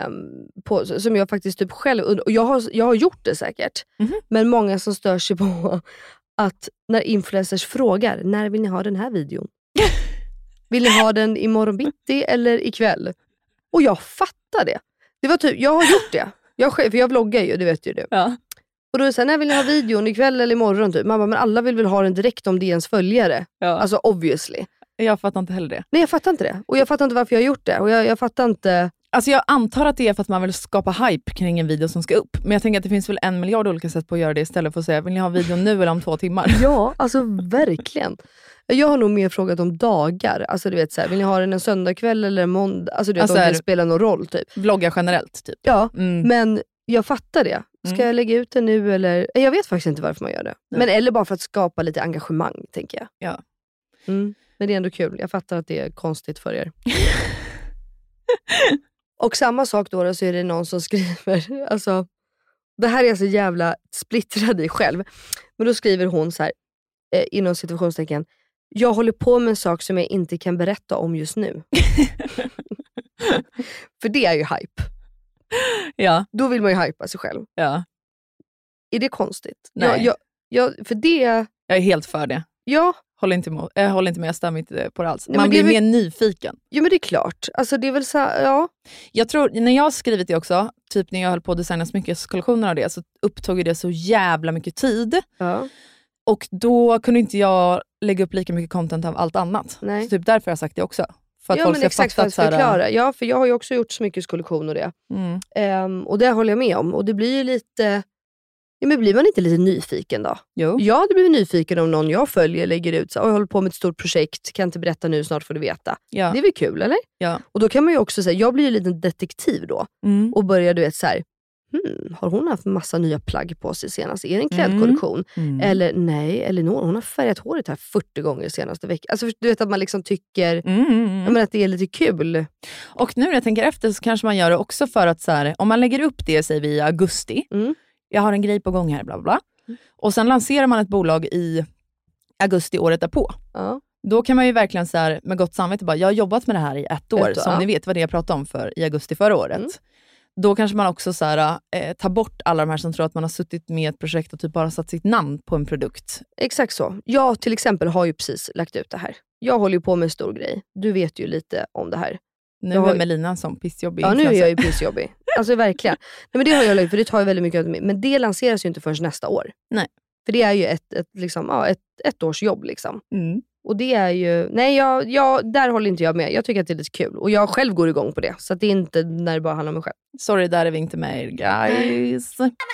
som jag faktiskt typ själv, och jag har gjort det säkert. Mm-hmm. Men många som stör sig på att när influencers frågar, när vill ni ha den här videon? Vill ni ha den imorgon bitti eller ikväll? Och jag fattar det. Det var typ, jag har gjort det. För jag vloggar ju, det vet ju du. Ja. Och då är det så här, när vill ni ha videon ikväll eller imorgon? Typ. Man bara, men alla vill väl ha den direkt om det är ens följare. Ja. Alltså obviously. Jag fattar inte heller det. Nej, jag fattar inte det. Och jag fattar inte varför jag har gjort det. Och jag fattar inte. Alltså jag antar att det är för att man vill skapa hype kring en video som ska upp. Men jag tänker att det finns väl 1 miljard olika sätt på att göra det istället för att säga, vill ni ha videon nu eller om 2 timmar? Ja, alltså verkligen. Jag har nog mer frågat om dagar. Alltså du vet så här, vill ni ha den en söndagkväll eller en måndag? Alltså du vet, om det spelar någon roll typ. Vlogga generellt typ. Ja, men jag fattar det. Ska jag lägga ut det nu eller? Jag vet faktiskt inte varför man gör det. Nej. Men eller bara för att skapa lite engagemang, tänker jag. Ja. Men det är ändå kul. Jag fattar att det är konstigt för er. Och samma sak då så är det någon som skriver, alltså det här är jag så jävla splittrad i själv. Men då skriver hon så här, inom situationstecken, jag håller på med en sak som jag inte kan berätta om just nu. För det är ju hype. Ja. Då vill man ju hypa sig själv. Ja. Är det konstigt? Nej. För det... Jag är helt för det. Ja. Jag håller inte med, jag stämmer inte på det alls. Man blir mer nyfiken. Jo, men det är klart. Alltså det är väl så, ja. Jag tror, när jag har skrivit det också, typ när jag höll på att designa smyckeskollektioner av det, så upptog det så jävla mycket tid. Ja. Och då kunde inte jag lägga upp lika mycket content av allt annat. Nej. Så typ därför har jag sagt det också. För att ja, folk men ska exakt fatta för att förklara. Ja, för jag har ju också gjort smyckeskollektion och det. Och det håller jag med om. Och det blir ju lite... Ja, men blir man inte lite nyfiken då? Jo. Jag hade blivit nyfiken om någon jag följer lägger ut så, jag håller på med ett stort projekt, kan inte berätta nu, snart får du veta. Ja. Det är väl kul, eller? Ja. Och då kan man ju också säga, jag blir ju lite detektiv då. Och börjar du vet så här, har hon haft massa nya plagg på sig senast? Är det en klädkollektion? Eller nej, Elinor, hon har färgat håret här 40 gånger senaste veckan. Alltså du vet att man liksom tycker att det är lite kul. Och nu när jag tänker efter så kanske man gör det också för att så här, om man lägger upp det säger vi i augusti. Jag har en grej på gång här, bla bla. Och sen lanserar man ett bolag i augusti året därpå. Ja. Då kan man ju verkligen så här, med gott samvete bara, jag har jobbat med det här i 1 år. Som ni vet vad det jag pratade om i augusti förra året. Då kanske man också så här, tar bort alla de här som tror att man har suttit med ett projekt och typ bara satt sitt namn på en produkt. Exakt så. Jag till exempel har ju precis lagt ut det här. Jag håller ju på med en stor grej. Du vet ju lite om det här. Nu är Melina som pissjobbig. Ja, nu är jag ju pissjobbig. Alltså verkligen. Nej, men det har jag lagt, för det tar ju väldigt mycket av mig. Men det lanseras ju inte förrän nästa år. Nej. För det är ju ett års jobb liksom. Och det är ju... Nej, där håller inte jag med. Jag tycker att det är lite kul. Och jag själv går igång på det. Så att det är inte när det bara handlar om mig själv. Sorry, där är vi inte med er, guys.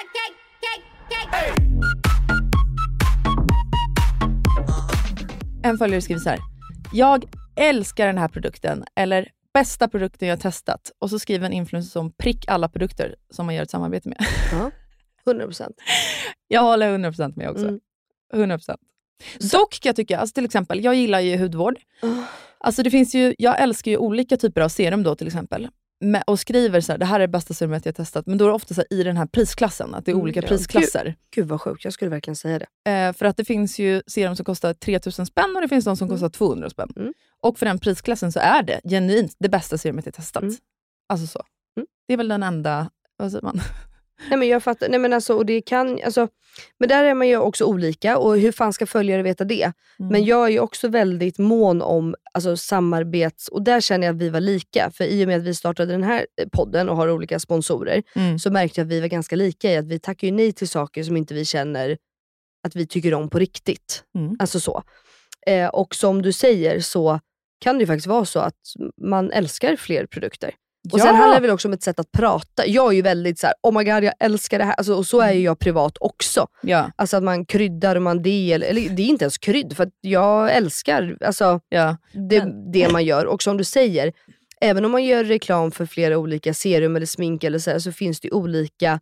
En följare skriver så här. Jag älskar den här produkten. Eller bästa produkten jag har testat. Och så skriver en influencer som prick alla produkter som man gör ett samarbete med. Ja, 100%. Jag håller 100% med också. 100%. Dock kan jag tycka, alltså till exempel, jag gillar ju hudvård. Alltså det finns ju, jag älskar ju olika typer av serum då till exempel. och skriver så här, det här är det bästa serumet jag testat. Men då är det ofta så här, i den här prisklassen, att det är olika prisklasser. Gud vad sjukt, jag skulle verkligen säga det. För att det finns ju serum som kostar 3000 spänn och det finns de som kostar 200 spänn. Och för den prisklassen så är det genuint det bästa serumet jag testat. Alltså så. Det är väl den enda, vad säger man? Nej men jag fattar, nej men alltså, och det kan, alltså, men där är man ju också olika och hur fan ska följare veta det? Men jag är ju också väldigt mån om alltså, samarbets, och där känner jag att vi var lika, för i och med att vi startade den här podden och har olika sponsorer så märkte jag att vi var ganska lika i att vi tackar ju nej till saker som inte vi känner att vi tycker om på riktigt. Alltså så. Och som du säger så kan det ju faktiskt vara så att man älskar fler produkter. Och sen handlar det väl också om ett sätt att prata. Jag är ju väldigt så här: oh my god, jag älskar det här. Alltså, och så är ju jag privat också. Ja. Alltså att man kryddar och man eller det är inte ens krydd. För att jag älskar alltså, det man gör. Och som du säger, även om man gör reklam för flera olika serum eller smink eller så finns det olika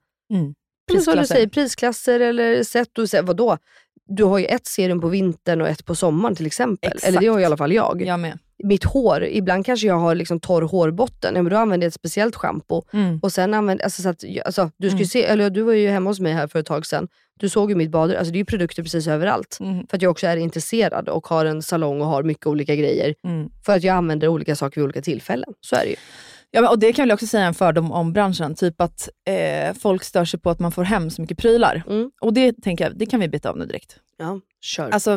prisklasser eller sätt att säga, vadå? Du har ju ett serum på vintern och ett på sommaren till exempel. Exakt. Eller det har i alla fall jag. Jag med. Mitt hår, ibland kanske jag har liksom torr hårbotten. Men då använder jag ett speciellt shampoo. Och sen använder alltså, så att, alltså, du ska se, eller du var ju hemma hos mig här för ett tag sedan. Du såg ju mitt badrum, alltså det är ju produkter precis överallt. För att jag också är intresserad och har en salong och har mycket olika grejer. För att jag använder olika saker vid olika tillfällen. Så är det ju. Ja, men, och det kan väl också säga en fördom om branschen. Typ att folk stör sig på att man får hem så mycket prylar. Och det tänker jag, det kan vi byta av nu direkt. Ja, kör. Alltså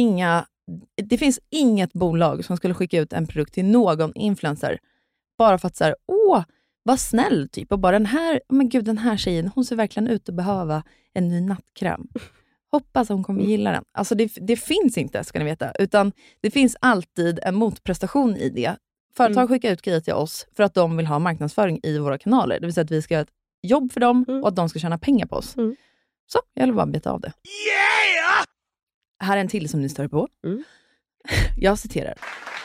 det finns inget bolag som skulle skicka ut en produkt till någon influencer. Bara för att så här, vad snäll typ. Och bara den här tjejen, hon ser verkligen ut att behöva en ny nattkräm. Hoppas hon kommer gilla den. Alltså det finns inte, ska ni veta. Utan det finns alltid en motprestation i det. Företag skickar ut grejer till oss för att de vill ha marknadsföring i våra kanaler. Det vill säga att vi ska göra ett jobb för dem och att de ska tjäna pengar på oss. Så, jag vill bara beta av det. Yeah! Här är en till som ni stör på. Jag citerar.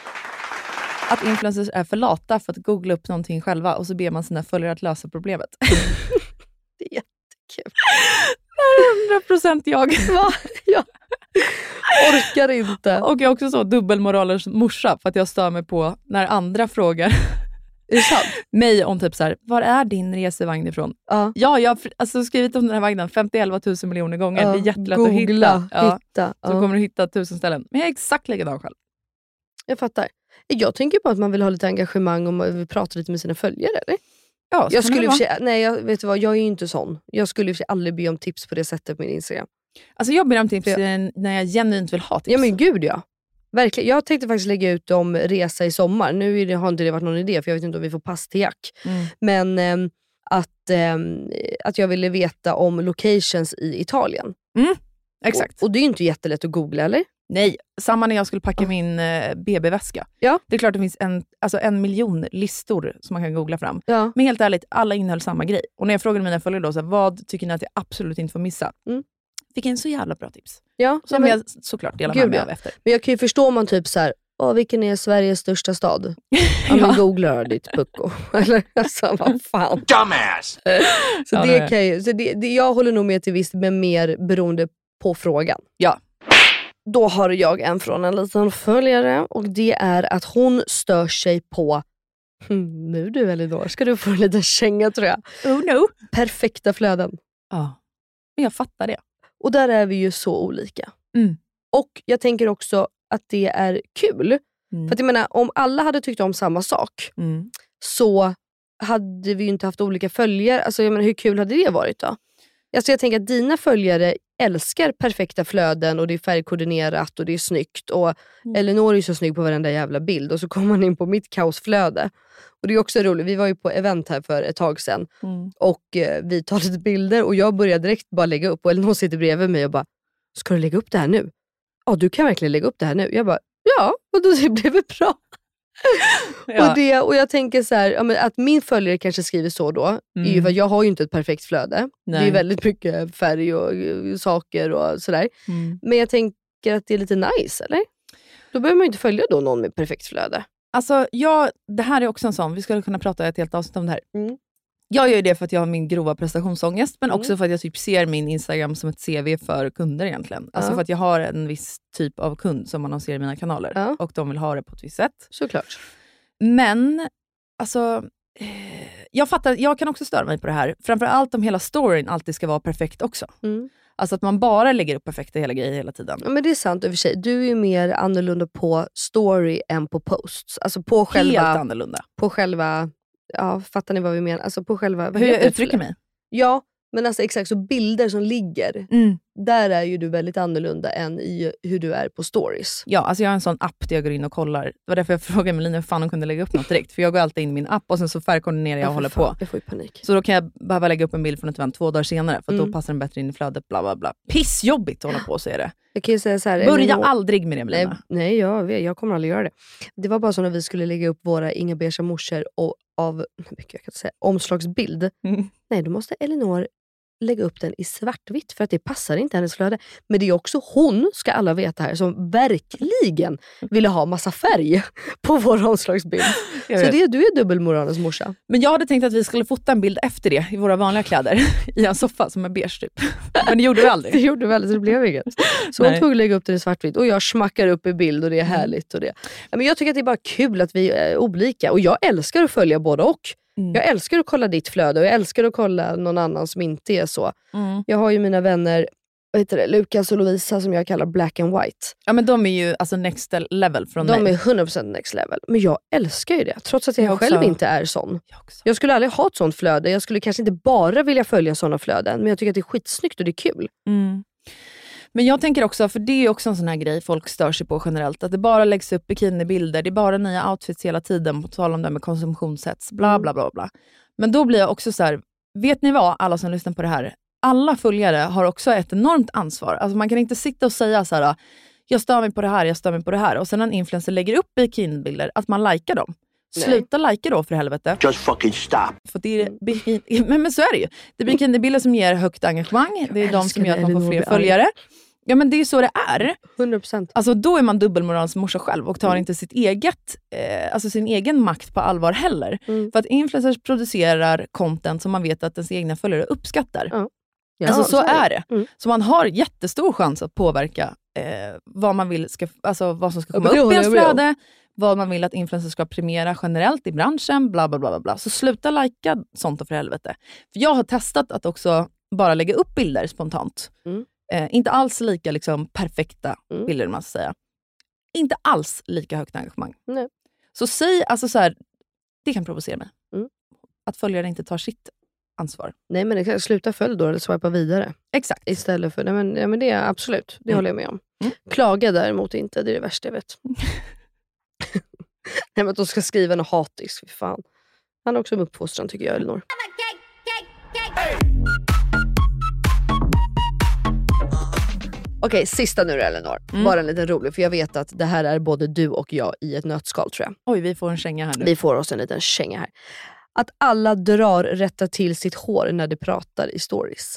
Att influencers är för lata för att googla upp någonting själva och så ber man sina följare att lösa problemet. Det är jättekul. Det är 100% jag. Va? Ja. Orkar inte. Och jag är också så dubbelmoralers morsa för att jag stör mig på när andra frågar mig om typ så här: var är din resevagn ifrån? Ja, jag har alltså skrivit om den här vagnen 51 000 miljoner gånger. Det är jättelätt att hitta. Så kommer du hitta 1000 ställen. Men jag är exakt likadan själv. Jag fattar. Jag tänker på att man vill ha lite engagemang och man vill prata lite med sina följare, eller? Ja, jag skulle vet du vad, jag är ju inte sån. Jag skulle aldrig be om tips på det sättet på min Instagram. Alltså jag ber om tips när jag genuint vill ha tips. Ja men gud ja. Verkligen. Jag tänkte faktiskt lägga ut om resa i sommar. Nu har inte det varit någon idé för jag vet inte om vi får pass till Jack. Men att jag ville veta om locations i Italien. Exakt. Och det är ju inte jättelätt att googla, eller? Nej, samma när jag skulle packa min BB-väska. Ja. Det är klart det finns 1 miljon listor som man kan googla fram. Ja. Men helt ärligt, alla innehöll samma grej. Och när jag frågade mina följare då, så här, vad tycker ni att jag absolut inte får missa? Fick en så jävla bra tips. Ja, som jag såklart delar med mig av efter. Men jag kan ju förstå om man typ så här: vilken är Sveriges största stad? Ja, men googlar ditt pucko. Eller alltså, vad fan. Dumbass! Så ja, det kan ju, så jag håller nog med till visst, men mer beroende på frågan. Ja. Då har jag en från en liten följare och det är att hon stör sig på nu du Elinor, ska du få en liten känga tror jag. Oh no. Perfekta flöden. Ja, men jag fattar det. Och där är vi ju så olika. Och jag tänker också att det är kul. För att jag menar, om alla hade tyckt om samma sak så hade vi ju inte haft olika följare. Alltså jag menar, hur kul hade det varit då? Alltså jag tänker att dina följare älskar perfekta flöden och det är färgkoordinerat och det är snyggt. Och Elinor är ju så snygg på varenda jävla bild. Och så kommer man in på mitt kaosflöde. Och det är också roligt. Vi var ju på event här för ett tag sedan. Och vi tar lite bilder och jag börjar direkt bara lägga upp. Och Elinor sitter bredvid mig och bara, ska du lägga upp det här nu? Ja, du kan verkligen lägga upp det här nu. Jag bara, ja, och då blev det bra. Ja. Och jag tänker så här, att min följare kanske skriver så då är ju för att jag har ju inte ett perfekt flöde. Nej. Det är väldigt mycket färg och saker och sådär. Men jag tänker att det är lite nice, eller? Då behöver man ju inte följa då någon med perfekt flöde. Alltså, det här är också en sån, vi skulle kunna prata ett helt avsnitt om det här. Jag gör det för att jag har min grova prestationsångest, men också för att jag typ ser min Instagram som ett CV för kunder egentligen. Alltså för att jag har en viss typ av kund som annonserar i mina kanaler och de vill ha det på ett visst sätt. Såklart. Men alltså, Jag fattar, jag kan också störa mig på det här. Framförallt om hela storyn alltid ska vara perfekt också. Alltså att man bara lägger upp perfekta hela grejer hela tiden. Ja, men det är sant i och för sig. Du är ju mer annorlunda på story än på posts. Alltså på själva... Helt annorlunda. På själva... Ja, fattar ni vad vi menar? Alltså på själva... Hur jag uttrycker mig? Ja, men alltså exakt så bilder som ligger. Där är ju du väldigt annorlunda än i hur du är på stories. Ja, alltså jag har en sån app där jag går in och kollar. Det var därför jag frågade Melina hur fan hon kunde lägga upp något direkt. För jag går alltid in i min app och sen så färgkoordinerar jag och håller på. Jag får ju panik. Så då kan jag behöva lägga upp en bild från ett event 2 dagar senare. För att då passar den bättre in i flödet. Bla bla bla. Pissjobbigt att hålla på, så är det. Jag kan ju säga så här, börja aldrig med det, Melina. Nej, jag kommer aldrig göra det. Det var bara så när vi skulle lägga upp våra Inga Beige morsor och av jag kan säga, omslagsbild. Nej, då måste Elinor lägga upp den i svartvitt för att det passar inte hennes flöde. Men det är också hon, ska alla veta här, som verkligen ville ha massa färg på vår omslagsbild. Så du är dubbelmoralens morsa. Men jag hade tänkt att vi skulle fota en bild efter det i våra vanliga kläder i en soffa som är beige typ. Men det gjorde vi aldrig. Det gjorde vi aldrig, så det blev inget. Så hon tog lägga upp den i svartvitt och jag smackar upp i bild och det är härligt. Och det. Men jag tycker att det är bara kul att vi är olika och jag älskar att följa båda och. Jag älskar att kolla ditt flöde och jag älskar att kolla någon annan som inte är så. Jag har ju mina vänner, vad heter det, Lukas och Lovisa som jag kallar black and white. Ja, men de är ju alltså next level från mig. De är 100% next level. Men jag älskar ju det, trots att jag själv inte är sån. Jag skulle aldrig ha ett sånt flöde. Jag skulle kanske inte bara vilja följa såna flöden, men jag tycker att det är skitsnyggt och det är kul. Men jag tänker också, för det är också en sån här grej folk stör sig på generellt, att det bara läggs upp bikinibilder, det är bara nya outfits hela tiden, på tal om det med konsumtionshets, bla bla bla bla. Men då blir jag också så här, vet ni vad, alla som lyssnar på det här, alla följare har också ett enormt ansvar. Alltså man kan inte sitta och säga så här, jag stör mig på det här, jag stör mig på det här, och sen en influencer lägger upp bikinibilder, att man likar dem. Sluta likea då för helvete. Just fucking stop. För det är men så är det ju. Det är bikinibilder som ger högt engagemang. Det är de som gör att man får fler följare. Ja, men det är så det är. 100%. Alltså då är man dubbelmoralens morsa själv och tar inte sitt eget, alltså sin egen makt på allvar heller. För att influencers producerar content som man vet att ens egna följare uppskattar. Ja, alltså så är det. Så man har jättestor chans att påverka vad man vill alltså vad som ska komma upp i ens flöde. Vad man vill att influencers ska premiera generellt i branschen, bla bla bla bla. Så sluta likea sånt för helvete. För jag har testat att också bara lägga upp bilder spontant. Inte alls lika liksom perfekta bilder, man ska säga. Inte alls lika högt engagemang. Nej. Så säg, alltså så här, det kan provocera mig. Att följare inte tar sitt ansvar. Nej, men sluta följ då eller swipa vidare. Exakt. Istället för, nej men det är absolut, det håller jag med om. Klaga däremot inte, det är det värsta jag vet. Nej, men att de ska skriva något hatiskt, fy fan. Han är också en uppfostran tycker jag, Elinor. Okej, sista nu Elinor. Bara en liten rolig, för jag vet att det här är både du och jag i ett nötskal, tror jag. Oj, vi får en känga här nu. Vi får oss en liten känga här. Att alla rättar till sitt hår när de pratar i stories.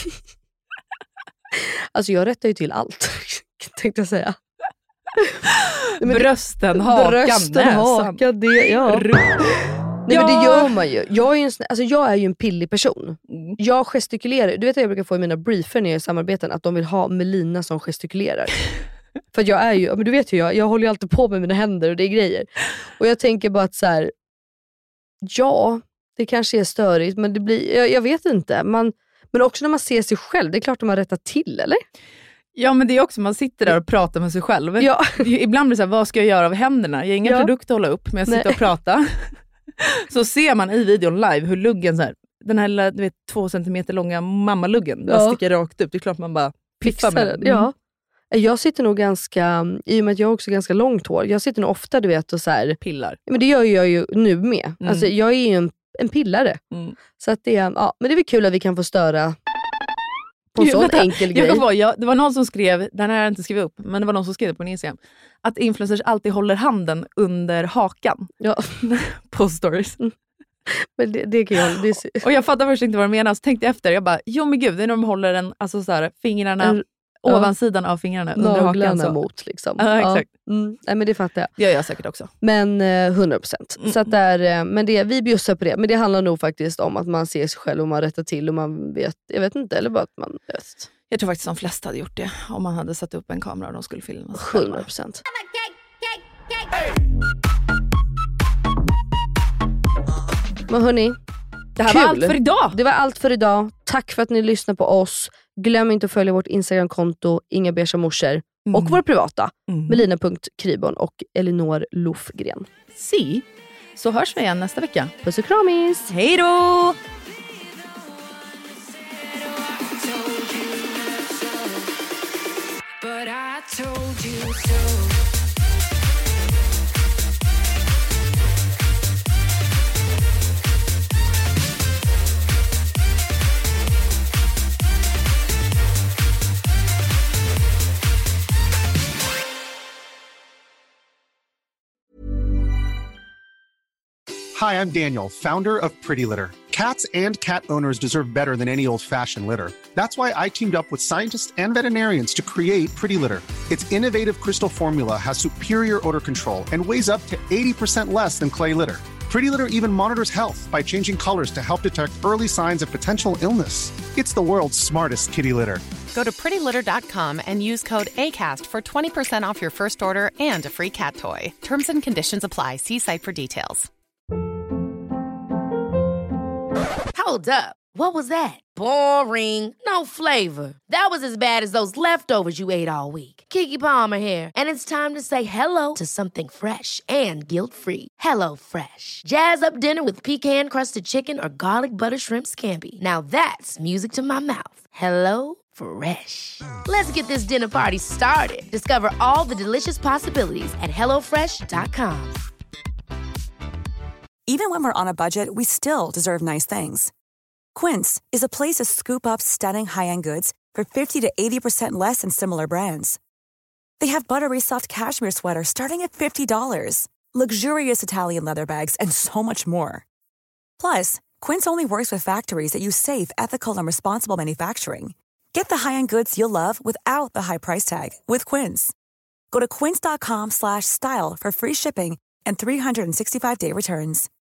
Alltså jag rättar ju till allt, tänkte jag säga. Brösten, hakan, det, ja. Nej, men det gör man ju. Jag är ju en pillig person. Jag gestikulerar. Du vet att jag brukar få i mina briefer när jag är i samarbeten att de vill ha Melina som gestikulerar. För att jag är ju, men du vet ju, jag håller ju alltid på med mina händer och det är grejer. Och jag tänker bara att så här, ja, det kanske är störigt, men det blir, jag vet inte. Men också när man ser sig själv, det är klart att man rättar till, eller? Ja, men det är också, man sitter där och pratar med sig själv. Ja. Ibland blir det så här, vad ska jag göra av händerna? Jag har inga produkter att hålla upp, men jag sitter och pratar. Så ser man i videon live hur luggen så här, den här, du vet, 2 centimeter långa mammaluggen, bara sticker rakt upp. Det är klart man bara piffar med den. Ja. Jag sitter nog ganska, i och med att jag också har ganska långt hår, jag sitter nog ofta, du vet, och så här, pillar. Men det gör jag ju nu med. Alltså jag är ju en pillare. Så att det, men det är väl kul att vi kan få störa på en sån enkel grej. Det var någon som skrev, den här har jag inte skrivit upp, men det var någon som skrev det på Instagram, att influencers alltid håller handen under hakan på stories. Men det kan jag... Och jag fattar först inte vad de menar, så tänkte jag efter, jag bara, jo men gud, det är när de håller den, alltså så här, fingrarna ovansidan av fingrarna under hakan. Så. Mot liksom. Ja, exakt. Nej, men det fattar jag. Det gör jag säkert också. Men 100%. Så att men vi bjussar på det. Men det handlar nog faktiskt om att man ser sig själv och man rättar till och man vet, jag vet inte, eller bara att man vet. Jag tror faktiskt de flesta hade gjort det om man hade satt upp en kamera och de skulle filma. 100%. Men hörni, det här var allt för idag. Det var allt för idag. Tack för att ni lyssnar på oss. Glöm inte att följa vårt Instagram-konto Inga Beige morsor och vår privata Melina.Kribon och Elinor Lofgren. Så hörs vi igen nästa vecka. Puss och kramis. Hej då! But I told you so. Hi, I'm Daniel, founder of Pretty Litter. Cats and cat owners deserve better than any old-fashioned litter. That's why I teamed up with scientists and veterinarians to create Pretty Litter. Its innovative crystal formula has superior odor control and weighs up to 80% less than clay litter. Pretty Litter even monitors health by changing colors to help detect early signs of potential illness. It's the world's smartest kitty litter. Go to prettylitter.com and use code ACAST for 20% off your first order and a free cat toy. Terms and conditions apply. See site for details. Hold up. What was that? Boring. No flavor. That was as bad as those leftovers you ate all week. Keke Palmer here, and it's time to say hello to something fresh and guilt-free. Hello Fresh. Jazz up dinner with pecan-crusted chicken or garlic butter shrimp scampi. Now that's music to my mouth. Hello Fresh. Let's get this dinner party started. Discover all the delicious possibilities at hellofresh.com. Even when we're on a budget, we still deserve nice things. Quince is a place to scoop up stunning high-end goods for 50 to 80% less than similar brands. They have buttery soft cashmere sweaters starting at $50, luxurious Italian leather bags, and so much more. Plus, Quince only works with factories that use safe, ethical, and responsible manufacturing. Get the high-end goods you'll love without the high price tag with Quince. Go to quince.com/style for free shipping and 365-day returns.